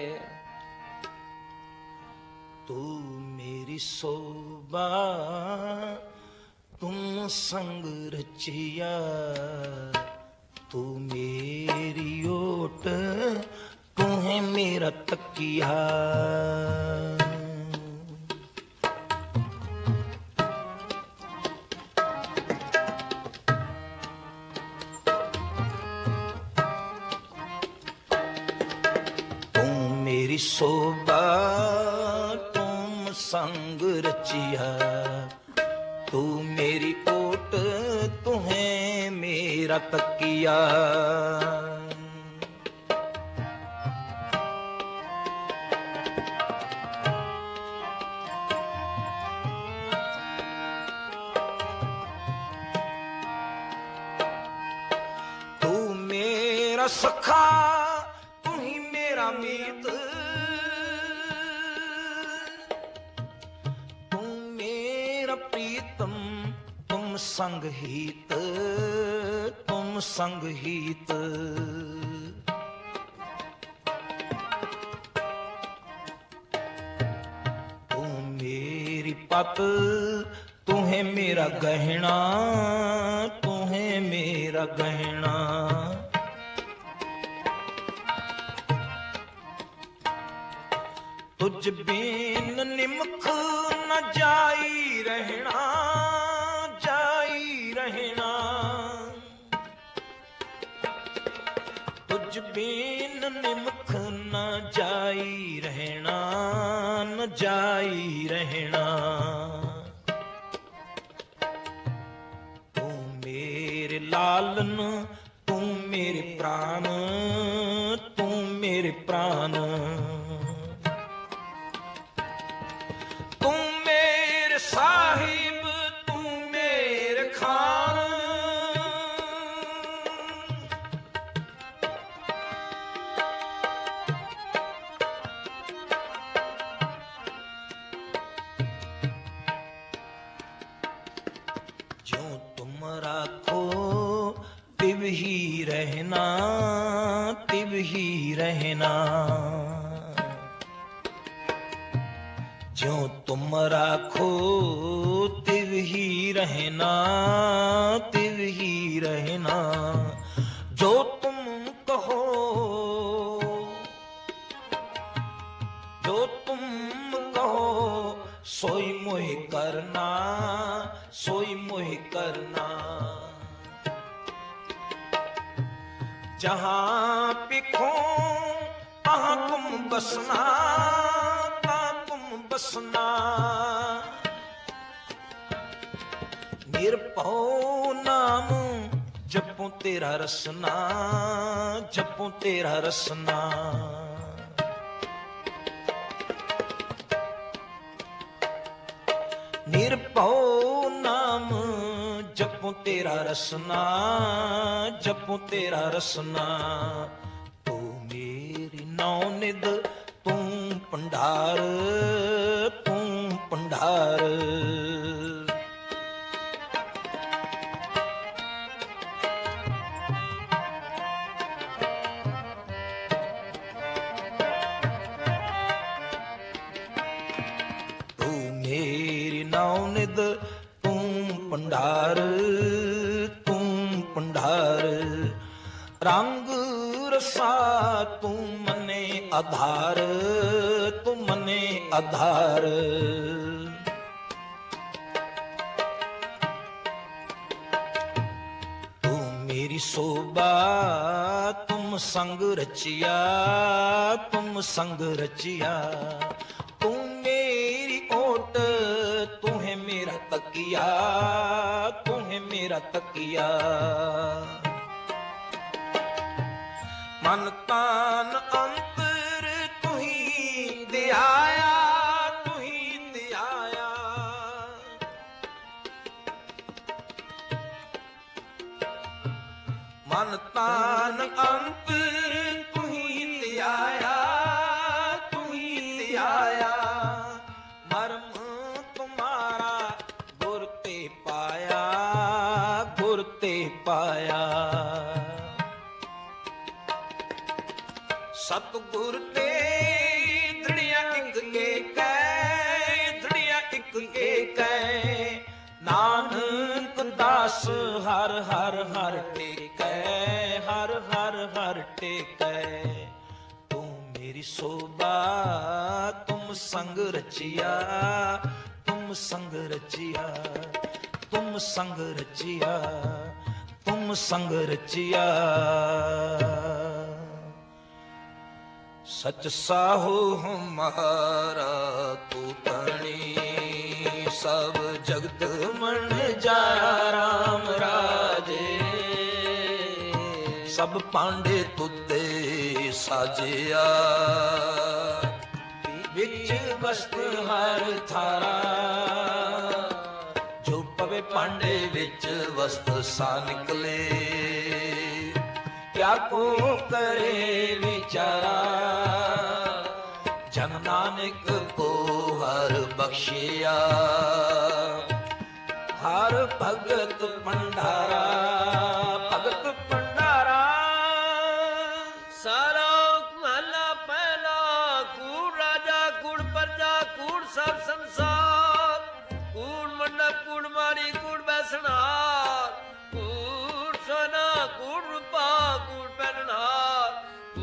ਤੂੰ ਮੇਰੀ ਸੋਭਾ ਤੂੰ ਸੰਗ ਰਚਿਆ ਤੂੰ ਮੇਰੀ ਓਟ ਤੂੰ ਹੈ ਮੇਰਾ ਤਕੀਆ ਤੂੰ ਮੇਰੀ ਸੋਭਾ ਤੂੰ ਸੰਗ ਰਚਿਆ ਤੂੰ ਮੇਰੀ ਓਟ ਤੂੰ ਹੈ ਮੇਰਾ ਤਕੀਆ ਤੂੰ ਮੇਰਾ ਸਖਾ ਤੂੰ ਹੀ ਮੇਰਾ ਮੀਤ ਤੂੰ ਮੇਰਾ ਪ੍ਰੀਤਮ ਤੁਮ ਸੰਗ ਹੀਤ ਤੁਮ ਸੰਗ ਹੀਤ ਤੂੰ ਮੇਰੀ ਪਤ ਤੂੰ ਹੈ ਮੇਰਾ ਗਹਿਣਾ ਤੂੰ ਹੈ ਮੇਰਾ ਗਹਿਣਾ ਤੁਝ ਬਿਨ ਨਿਮਖ ਨ ਜਾਈ ਰਹਿਣਾ ਜਾਈ ਰਹਿਣਾ ਤੁਝ ਬਿਨ ਨਿਮਖ ਨ ਜਾਈ ਰਹਿਣਾ ਨ ਜਾਈ ਰਹਿਣਾ ਤੂੰ ਮੇਰੇ ਲਾਲਨ ਤੂੰ ਮੇਰੇ ਪ੍ਰਾਨ ਤੂੰ ਮੇਰੇ ਪ੍ਰਾਨ ਸਾਹਿਬ ਤੂੰ ਮੇਰੇ ਖਾਨ ਜੋ ਤੁਮ ਰਾਖੋ ਤਿਵ ਹੀ ਰਹਿਣਾ ਤਿਵ ਹੀ ਰਹਿਣਾ जो तुम राखो तिव ही रहना तिव ही रहना जो तुम कहो जो तुम कहो सोई मोह करना सोई मोह करना जहां पिखो तहां तुम बसना बसना निरभਉ नाम जपो तेरा रसना जपो तेरा रसना निरभਉ नाम जपो तेरा रसना जपो तेरा रसना तू मेरी नौ निद तू भंडार तू भंडार तू मेरी नौ रसा तू मने आधार, तू मने आधार। तू मेरी शोभा तुम संग रचिया, तुम संग रचिया। तू मेरी ओट तू है मेरा तकिया, तू है मेरा तकिया। मन तान अंतर तू ही दियाया, तू ही दियाया। मन तान अंतर तू ही दियाया, तू ही दियाया। मर्म तुम्हारा गुर ते पाया, गुर ते पाया। सतगुर ते दृढ़िया इक एक है, दृढ़िया इक एक है। नानक दास हर हर हर टेकै, हर हर हर टेकै। तू मेरी शोभा तुम संग रचिया, तुम संग रचिया। तुम संग रचिया, तुम संग रचिया। सच साहू हमारा तू तणी, सब जगत मन जाया राम राजे। सब पांडे तुते साजिया, विच वस्त हर थारा। जो पवे पांडे विच वस्त सा निकले, क्या को करे विचारा। जन नानक को हर बख्शिया, हर भगत भंडारा, भगत भंडारा। सारा महला पहला, कूड़ राजा कूड़ प्रजा कूड़ सब संसार। कूड़ मंडप कूड़ मारी कूड़ बैसनार। कूड़ सोना कूड़ रूपा कूड़ पहनहार।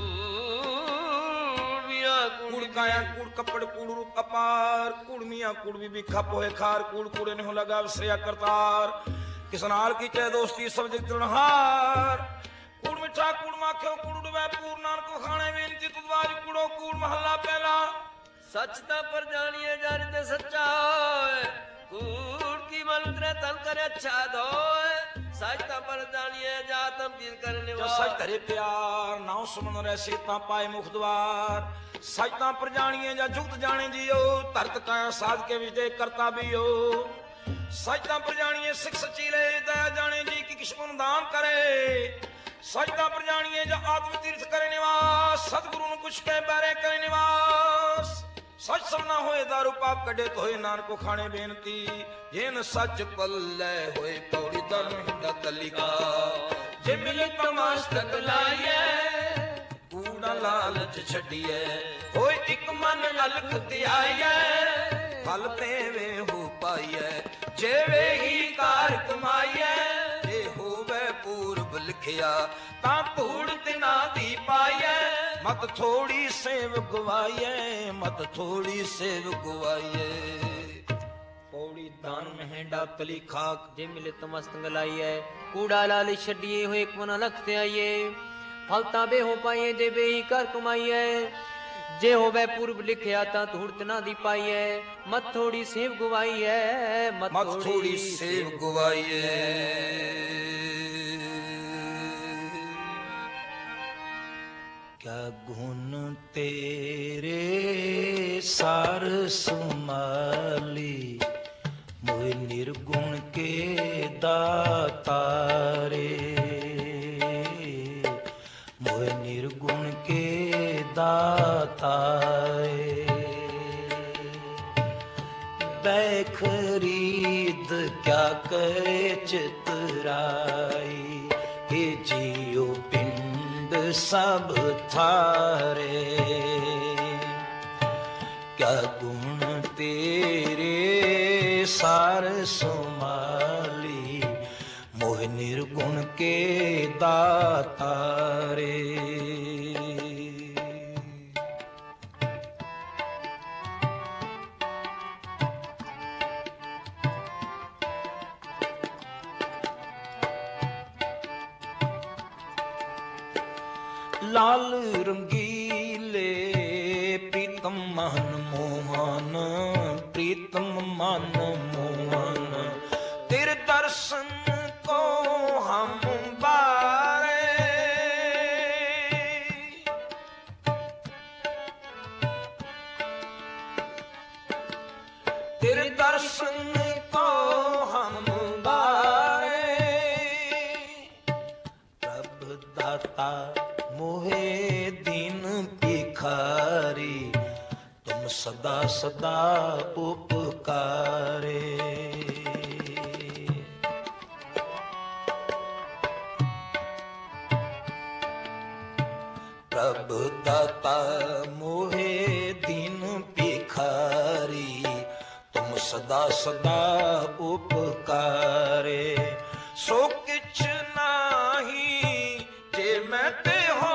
कूड़ मियाँ कूड़ काया कूड़ कपड़ कूड़ रूप अपार। कूड़ मियाँ कूड़ बीबी खप होए खार। कूड़ कूड़े ने हो लगा श्रेया करतार। किसनाल की चाहे दोस्ती सब जग तिरणहार। कूड़ मिठा कूड़ माखियो कूड़ डुबे पूर नानक खाने बेनती तुदवाज कूड़ो कूड़ महला पहला। सचता पर जानिए जान दे सच्चा होए। कूड़ की मंत्र तन करे अच्छा धोए। सचता पर जानिए जातम पीर करने जो सच धरे प्यार नाव सुमन रैसे ता पाए मुख द्वार। सचता पर जानिए जा जुगत जाने जियो। तरत काया साध के विजय करता भी हो। सचता पर जानिए सिख सची ले दया जाने जी की किस्मत दान करे। सचता पर जानिए जा आत्म तीर्थ करे निवास। सतगुरु ने कुछ कह बारे करे निवास। सच समना होए दारू पाप कटे तो होए नानक को खाने बेनती। जिन सच पल्ले होए पौड़ी धर्म हिंदा तलिका। जे मिले तमस्तक लाइए कूड़ा लालच छड़िए। होए एक मन अलख त्याइए फल तेवे हो पाइए। जे वे ही कार कमाइए जे होवे पूर्व लिखिया। ता धूड़ तिना दी पाइए मत थोड़ी सेव गवाइए। मत थोड़ी सेव गवाइए। पौड़ी दान महेंडा तली खाक। जे मिले तमस्त गलाइए कूड़ा लाल छड़िए हो एक मन लख ते आइए। फलता बे हो पाइए जे बे ही कर कमाइए। जे होवे पूर्व लिखिया ता धूर्त ना दी पाइए। मत थोड़ी सेव गवाइए मत, मत थोड़ी सेव गवाइए। क्या गुण तेरे सार सुमाली। मोह निर्गुण के दातारे। मोह निर्गुण के दातारे। बैखरीद क्या करे चितराई। हे जियो पिंड सब थारे। क्या गुण तेरे सार सुमाली। मोह निर्गुण ਕੇ ਦਾਤਾਰੇ। ਲਾਲ ਰੰਗੀਲੇ ਪ੍ਰੀਤਮ ਮਨ ਮੋਹਨ, ਪ੍ਰੀਤਮ ਮਨ ਮੋਹਨ, ਤੇਰੇ ਦਰਸ਼ਨ ਕੋ ਹਮ ਬਾਰੇ। ਤੇਰੇ ਦਰਸ਼ਨ ਕੋ ਹਮ ਬਾਰੇ। ਪ੍ਰਭ ਦਾਤਾ मोहे दीन भिखारी, तुम सदा सदा उपकारे। प्रभु दाता मोहे दीन भिखारी, तुम सदा सदा उपकारे। सो किछ नाही जे मैं ते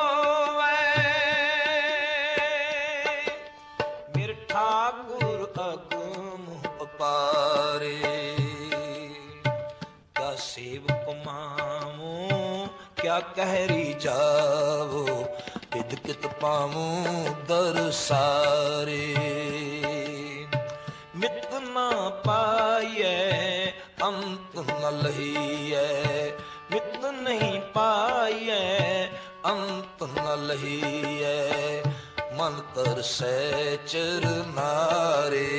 ठाकुर अगम अपारे। क्या सेवक मामो क्या कहरी जावो, विद कित पामो दरसारे। मित न पाइए अंत न लहिए, मित नहीं पाइए अंत न लहिए। मन तरसै चरनारे।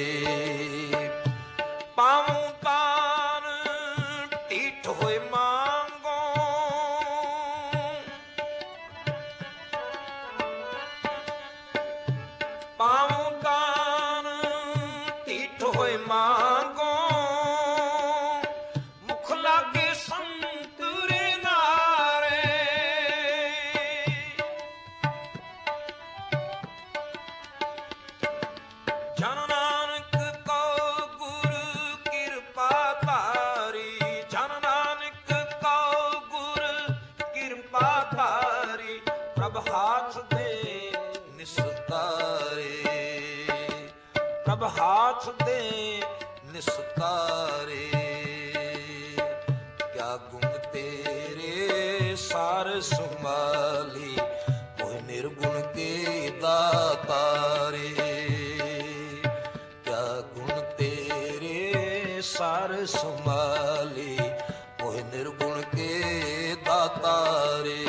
पाऊं तान टीठ होए मांगो, पाऊं तान टीठ होए मांगो। मुख लागे संतुरे नारे। जन नानक को गुरु कृपा तारी, जन नानक को गुरु कृपा तारी। प्रभ हाथ दे निस्तारे, प्रभ हाथ दे निस्तारे। क्या गुण तेरे सार सुमाली, मोह निर्गुण के दातारे। सार सुमाली, मोह निर्गुण के दातारे।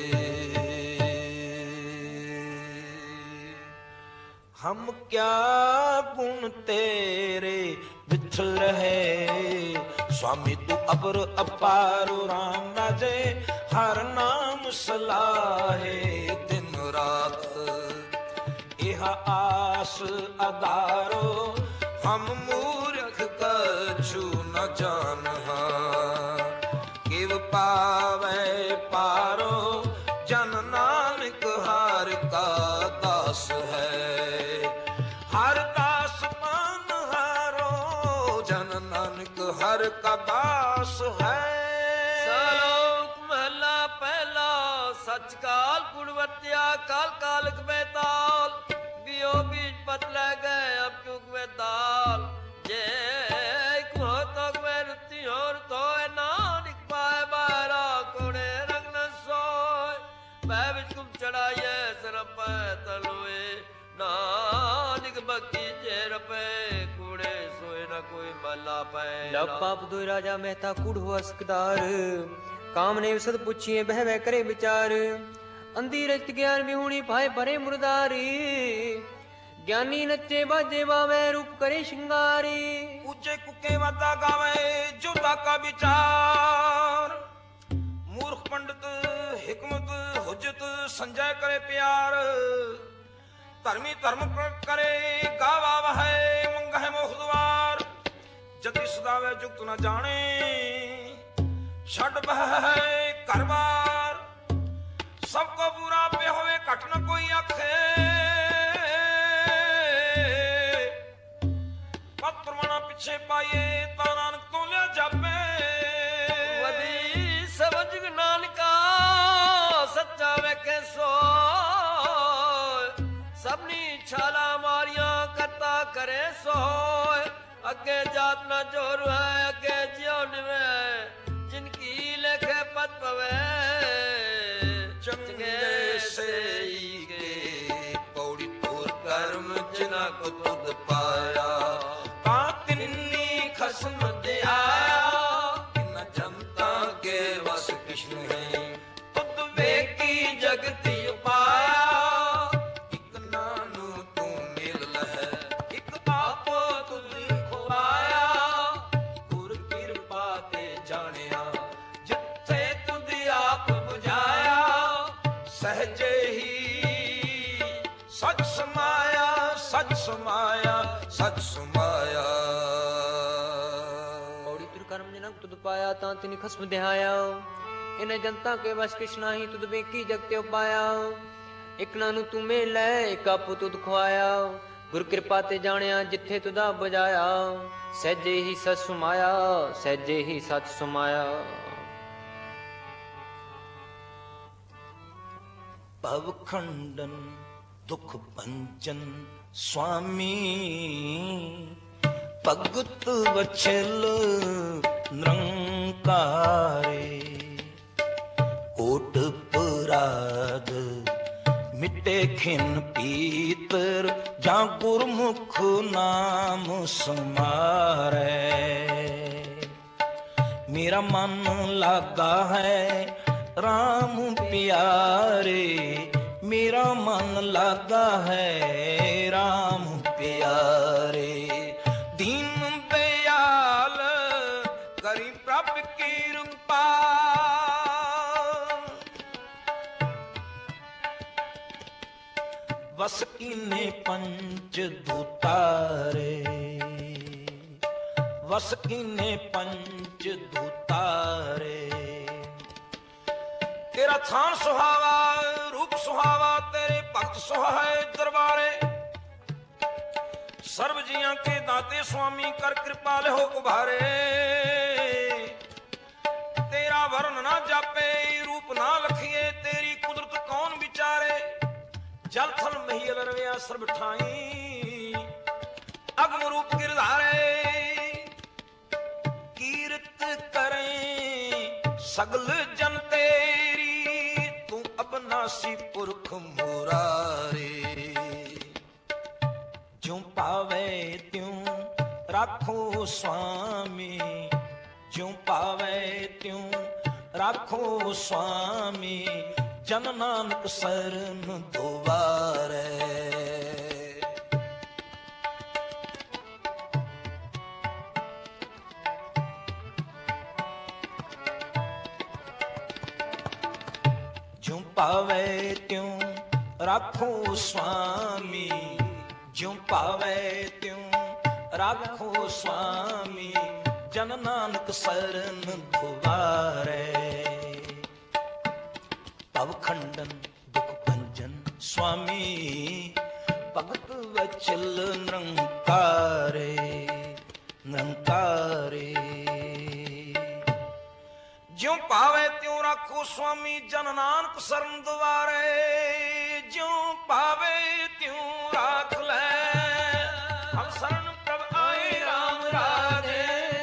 हम क्या गुण तेरे बिछल रहे, स्वामी तू अबर अपार राम राजे। हर नाम सलाहे दिन रात, यह आस अदारो। हम मूर्ख कछु न जानहा, किव पावै पारो। जन नानक हर का दास है, हर दास पान हारो। जन नानक हर का दास है। सलोक महला पहला, सच काल गुणवत्या काल कालक बेताल। बियो बीज पत लग गए अब चुक में दाल। जे को तो में रुति और तो नानक पाए बारा कोड़े रंग न सोए। मैं बिच कुम चढ़ाइए सर पे तलवे, नानक बकी जे रपे कूड़े सोए न कोई मला पे। लप पाप दुई राजा मेहता कूड़ हुआ सकदार, काम ने विसद पूछिए बह बह करे विचार। अंधी रच ज्ञान विहूणी भाई भरे मुरदारी, ज्ञानी नच्चे बाजे बावे रूप करे श्रृंगारी। ऊंचे कुके वादा गावे जोता का विचार। मूर्ख पंडित हिकमत हुज्जत संजय करे प्यार। धर्मी धर्म करे गावा वह मंगह मोख द्वार। जति सदावे जुगत न जाने छड़ बह घर बार। सबको बुरा पे होवे घट न कोई आखे। पत्र मना पिछे पाइए ता नानक तो ले जापे। वदी सब ਕੇ ਸੋਏ ਸਭਨੀ ਛਾਲਾ ਮਾਰੀਆਂ ਕਰਤਾ ਕਰੇ ਸੋਏ ਅੱਗੇ ਜਾਤ ਨਾ ਜੋਰ ਹੈ ਅੱਗੇ ਜਿਉ ਨਿਵੇ ਜਿਨ ਕੀ ਲੇਖੇ ਪਤ ਪਵੇ ਚੰਗੇ ਸਈ ਕੇ ਪੌੜੀ ਤੋਰ ਕਰਮ ਜਿਨਾ ਕੋ ਤੁਧ ਪਾਇਆ ਤਾਂ ਤਿੰਨੀ ਖਸਮ ਦੇ ਆਇਆ ਇਨ ਜਨਤਾ ਕੇ ਵਸ ਕ੍ਰਿਸ਼ਨ ਹੈ ਤੁਧ ਵੇਖੀ ਜਗਤੀ ਉਪਾਇਆ ਇਕ ਨਾਨੂ ਤੂੰ ਮਿਲ ਲਹਿ ਇਕ ਆਪੋ ਤੁਧ ਖੁਆਇਆ ਗੁਰ ਕਿਰਪਾ ਤੇ ਜਾਣਿਆ ਜਿੱਥੇ ਤੁਧ ਆਪ ਬੁਝਾਇਆ ਸਹਜੇ ਹੀ ਸਚ ਸਮਾਇਆ ਸਚ ਸਮਾਇਆ ਸਚ ਸਮਾਇਆ ਪੌੜੀ ਤੁਰ ਕਰਮ ਜਨਕ ਤੁਧ ਪਾਇਆ ਤਾਂ ਤਿਨ ਖਸਮ ਦਿਹਾਇਆ ਇਨ ਜਨਤਾ ਕੇ ਵਸ ਕ੍ਰਿਸ਼ਨਾ ਹੀ ਤੁਧ ਵੇਖੀ ਜਗਤੇ ਉਪਾਇਆ ਇਕ ਨਾਨੂ ਤੂੰ ਮਿਲੈ ਇਕ ਆਪੋ ਤੁਧ ਖੁਆਇਆ ਗੁਰ ਕਿਰਪਾ ਤੇ ਜਾਣਿਆ ਜਿੱਥੇ ਤੁਧਾ ਬਜਾਇਆ ਸਹਿਜੇ ਹੀ ਸਚ ਸਮਾਇਆ ਸਹਿਜੇ ਹੀ ਸਚ ਸਮਾਇਆ ਭਵ ਖੰਡਨ ਦੁਖ ਪੰਚਨ ਸੁਆਮੀ ਭਗਤ ਵਛਲ ਨਿਰੰਕਾਰੇ ਕੋਟ ਪਰਾਗ ਮਿਟੇ ਖਿਨ ਪੀਤਰ ਜਾਂ ਗੁਰਮੁਖ ਨਾਮ ਸਮਾਰੈ ਮੇਰਾ ਮਨ ਲਾਗਾ ਹੈ ਰਾਮ ਪਿਆਰੇ ਮੇਰਾ ਮਨ ਲਾਗਾ ਹੈ ਰਾਮ ਪਿਆਰੇ ਦੀਨ ਦਿਆਲ ਕਰੀ ਪ੍ਰਭ ਕਿਰਪਾ ਵਸ ਕੀਨੇ ਪੰਚ ਦੂਤਾਰੇ ਵਸ ਕੀਨੇ ਪੰਚ ਦੂਤਾਰੇ ਤੇਰਾ ਥਾਨ ਸੁਹਾਵਾ ਰੂਪ ਸੁਹਾਵਾ ਤੇਰੇ ਭਗਤ ਸੁਹਾਏ ਦਰਬਾਰੇ ਸਰਬ ਜੀਆਂ ਕੇ ਦਾਤੇ ਸੁਆਮੀ ਕਰ ਕਿਰਪਾ ਲਿਓ ਉਭਾਰੇ ਤੇਰਾ ਵਰਨ ਨਾ ਜਾਪੇ ਰੂਪ ਨਾ ਲਖੀਏ ਤੇਰੀ ਕੁਦਰਤ ਕੌਣ ਵਿਚਾਰੇ ਜਲ ਥਲ ਮਹੀਲ ਰਵਿਆ ਸਰਬ ਠਾਈ ਅਗਮ ਰੂਪ ਗਿਰਧਾਰੇ ਕੀਰਤ ਕਰੇ ਸਗਲ ਜਨ ਤੇਰੀ ਤੂੰ ਅਬਨਾਸੀ ਪੁਰਖ ਮੁਰਾਰੇ ਜਿਉ ਪਾਵੇ ਤਿਉ ਰਾਖੋ ਸੁਆਮੀ ਜਿਉ ਪਾਵੇ ਤਿਉ ਰਾਖੋ ਸੁਆਮੀ ਜਨ ਨਾਨਕ ਸਰਨ ਦੁਆਰੇ ਜਿਉ ਪਾਵੇ ਤਿਉ ਰਾਖੋ ਸੁਆਮੀ ਜਿਉ ਪਾਵੇ ਤਿਉ ਰਾਖੋ ਸੁਆਮੀ ਜਨ ਨਾਨਕ ਸਰਨ ਦੁਆਰੇ ਭਵ ਖੰਡਨ ਦੁਖ ਭੰਜਨ ਸੁਆਮੀ ਭਗਤ ਵਚਲ ਨਿਰੰਕਾਰੇ ਨਿਰੰਕਾਰੇ ਜਿਉ ਪਾਵੇ ਤਿਉ ਰਾਖੋ ਸੁਆਮੀ ਜਨ ਨਾਨਕ ਸਰਨ ਦੁਆਰੇ ਜਿਉ ਪਾਵੇ ਤਿਉ ਰਾਖ ਲੈ ਹਮ ਸਰਨ ਪ੍ਰਭ ਆਏ ਰਾਮ ਰਾਜੇ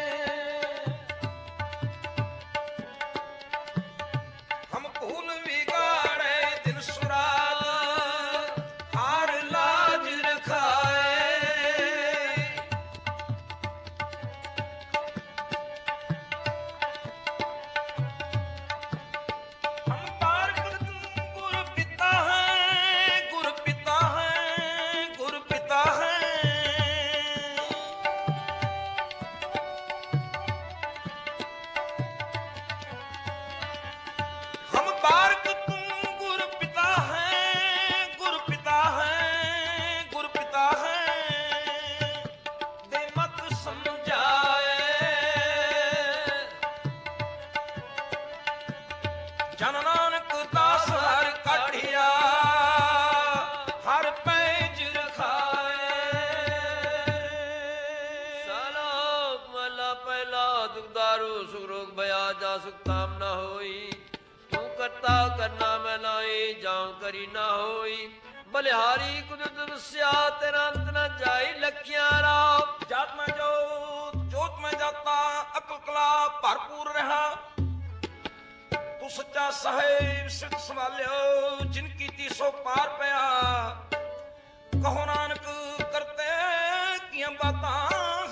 ਹਮ ਭੂਲ ਵਿਗਾੜੇ ਦਿਨ ਸੁਰਾਤ ਹਾਰ ਲਾਜ ਰਖਾਏ ਹਮ ਪਾਰ ਕਰਤ ਗੁਰ ਪਿਤਾ ਨਾਮ ਕਰੀ ਨਾ ਹੋਈ। ਬਲਿਹਾਰੀ ਕੁਦਰਤ ਵਸਿਆ ਤੇਰਾ ਅੰਤ ਨਾ ਜਾਈ ਲਖਿਆ ਰਾਮ। ਜਾਤ ਮੈਂ ਜੋਤ ਜੋਤ ਮੈਂ ਜਾਤਾ ਅਕਲ ਕਲਾ ਭਰਪੂਰ ਰਹਾ। ਤੂੰ ਸੱਚਾ ਸਾਹਿਬ ਸਿੱਧ ਸੰਭਾਲਿਓ ਜਿਨ ਕੀਤੀ ਸੋ ਪਾਰ ਪਿਆ। ਕਹੋ ਨਾਨਕ ਕਰਤੇ ਕੀਆਂ ਬਾਤਾਂ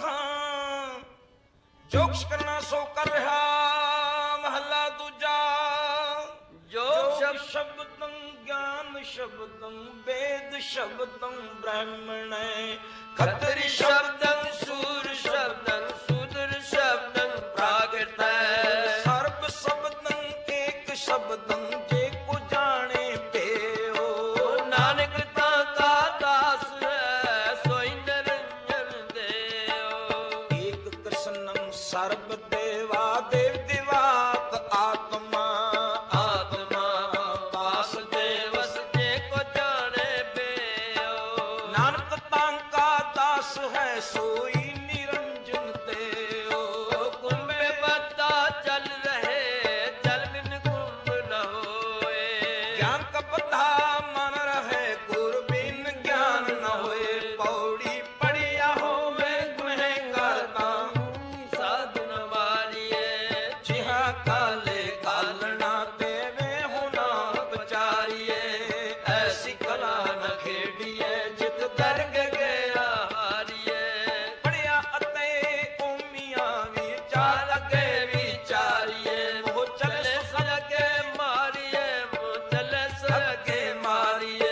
ਜੋ ਕੁਛ ਕਰਨਾ ਸੋ ਕਰ ਰਿਹਾ। ਮਹੱਲਾ ਦੂਜਾ ਜੋ ਜੋ ਸ਼ਬਦੰ ਗਿਆਨ ਸ਼ਬਦੰ ਵੇਦ ਸ਼ਬਦੰ ਬ੍ਰਾਹਮਣ ਖੱਤਰੀ ਸ਼ਬਦੰ ਸੂਰ ਸ਼ਬਦੰ ਸੂਦਰ ਸ਼ਬਦੰ ਪ੍ਰਾਕ੍ਰਿਤ ਸਰਬ ਸ਼ਬਦੰ ਏਕ ਸ਼ਬਦੰ ਜੇ ਕੋ ਜਾਣੇ ਪਿਓ। ਨਾਨਕ ਤਾਂ ਕਾ ਦਾਸ ਹੈ ਸੋਈ ਨਿਰੰਜਨ ਦੇਓ। ਏਕ ਕ੍ਰਿਸ਼ਨੰ ਸਰਬ ਦੇਵਾ ਦੇਵ ਦਿਵਾਤ ਆਤਮਾ। ਆਤਮਾ ਵਾਸੁਦੇਵ ਜੇ ਕੋ ਜਾਣੇ ਪਿਓ। ਨਾਨਕ ਤਾਂ ਕਾ ਦਾਸ ਹੈ ਸੋਈ ਨਿਰੰਜਨ ਦੇਓ। ਕੁੰਭੇ ਬੱਦਾ ਚੱਲ ਰਹੇ ਜਲ ਬਿਨ ਕੁੰਭ ਨ ਹੋਏ। ਗਿਆਨ ਕਾ ਬੱਧਾ ਮਨ ਰਹੇ ਗੁਰ ਬਿਨ ਗਿਆਨ ਨ ਹੋਏ। ਪੌੜੀ ਪੜਿਆ ਹੋਵੇ ਗੁਨਹਗਾਰ ਤਾਂ ਸਾਧੂ ਨ ਮਾਰੀਏ। ਜਿਹਾ ਕਾਲੇ ਕਾਲਣਾ ਦੇਵੇ ਹੋਣਾ ਵਿਚਾਰੀਏ। ਐਸੀ ਕਲਾ ਨ ਖੇਡੀਏ ਜਿਤ ਦਰਗ ਗਿਆ ਹਾਰੀਏ। ਪੜਿਆ ਅਤੇ ਓਮੀਆਂ ਵਿਚਾਰ ਅੱਗੇ ਵਿਚਾਰੀਏ। ਉਹ ਚਲੇ ਚਲੇ ਸਕੇ ਮਾਰੀਏ ਮੂੰ ਚਲੇ ਸਕੇ ਮਾਰੀਏ।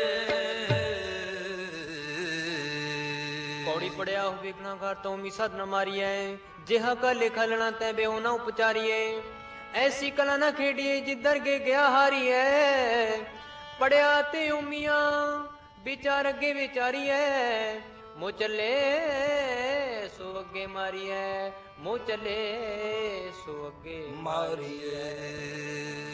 ਪੌੜੀ ਪੜਿਆ ਹੋਵੇ ਗੁਨਾਹਗਾਰ ਤੋਂ ਵੀ ਸਦ ਨ ਮਾਰੀਐ। ਜਿਹਾ ਕਾ ਲਿਖਾ ਲਣਾ ਤੈ ਬਿਉ ਨਾ ਉਪਚਾਰੀਏ। ਐਸੀ ਕਲਾ ਨਾ ਖੇਡੀਏ ਜਿੱਧਰ ਗੇ ਗਿਆ ਹਾਰੀਐ। ਪੜਿਆ ਤੇ ਉਮੀਆਂ ਵਿਚਾਰ ਅੱਗੇ ਵਿਚਾਰੀਐ। ਮੋ ਚੱਲੇ ਸੋ ਅੱਗੇ ਮਾਰੀਐ। ਮੋ ਚੱਲੇ ਸੋ ਅੱਗੇ ਮਾਰੀਏ।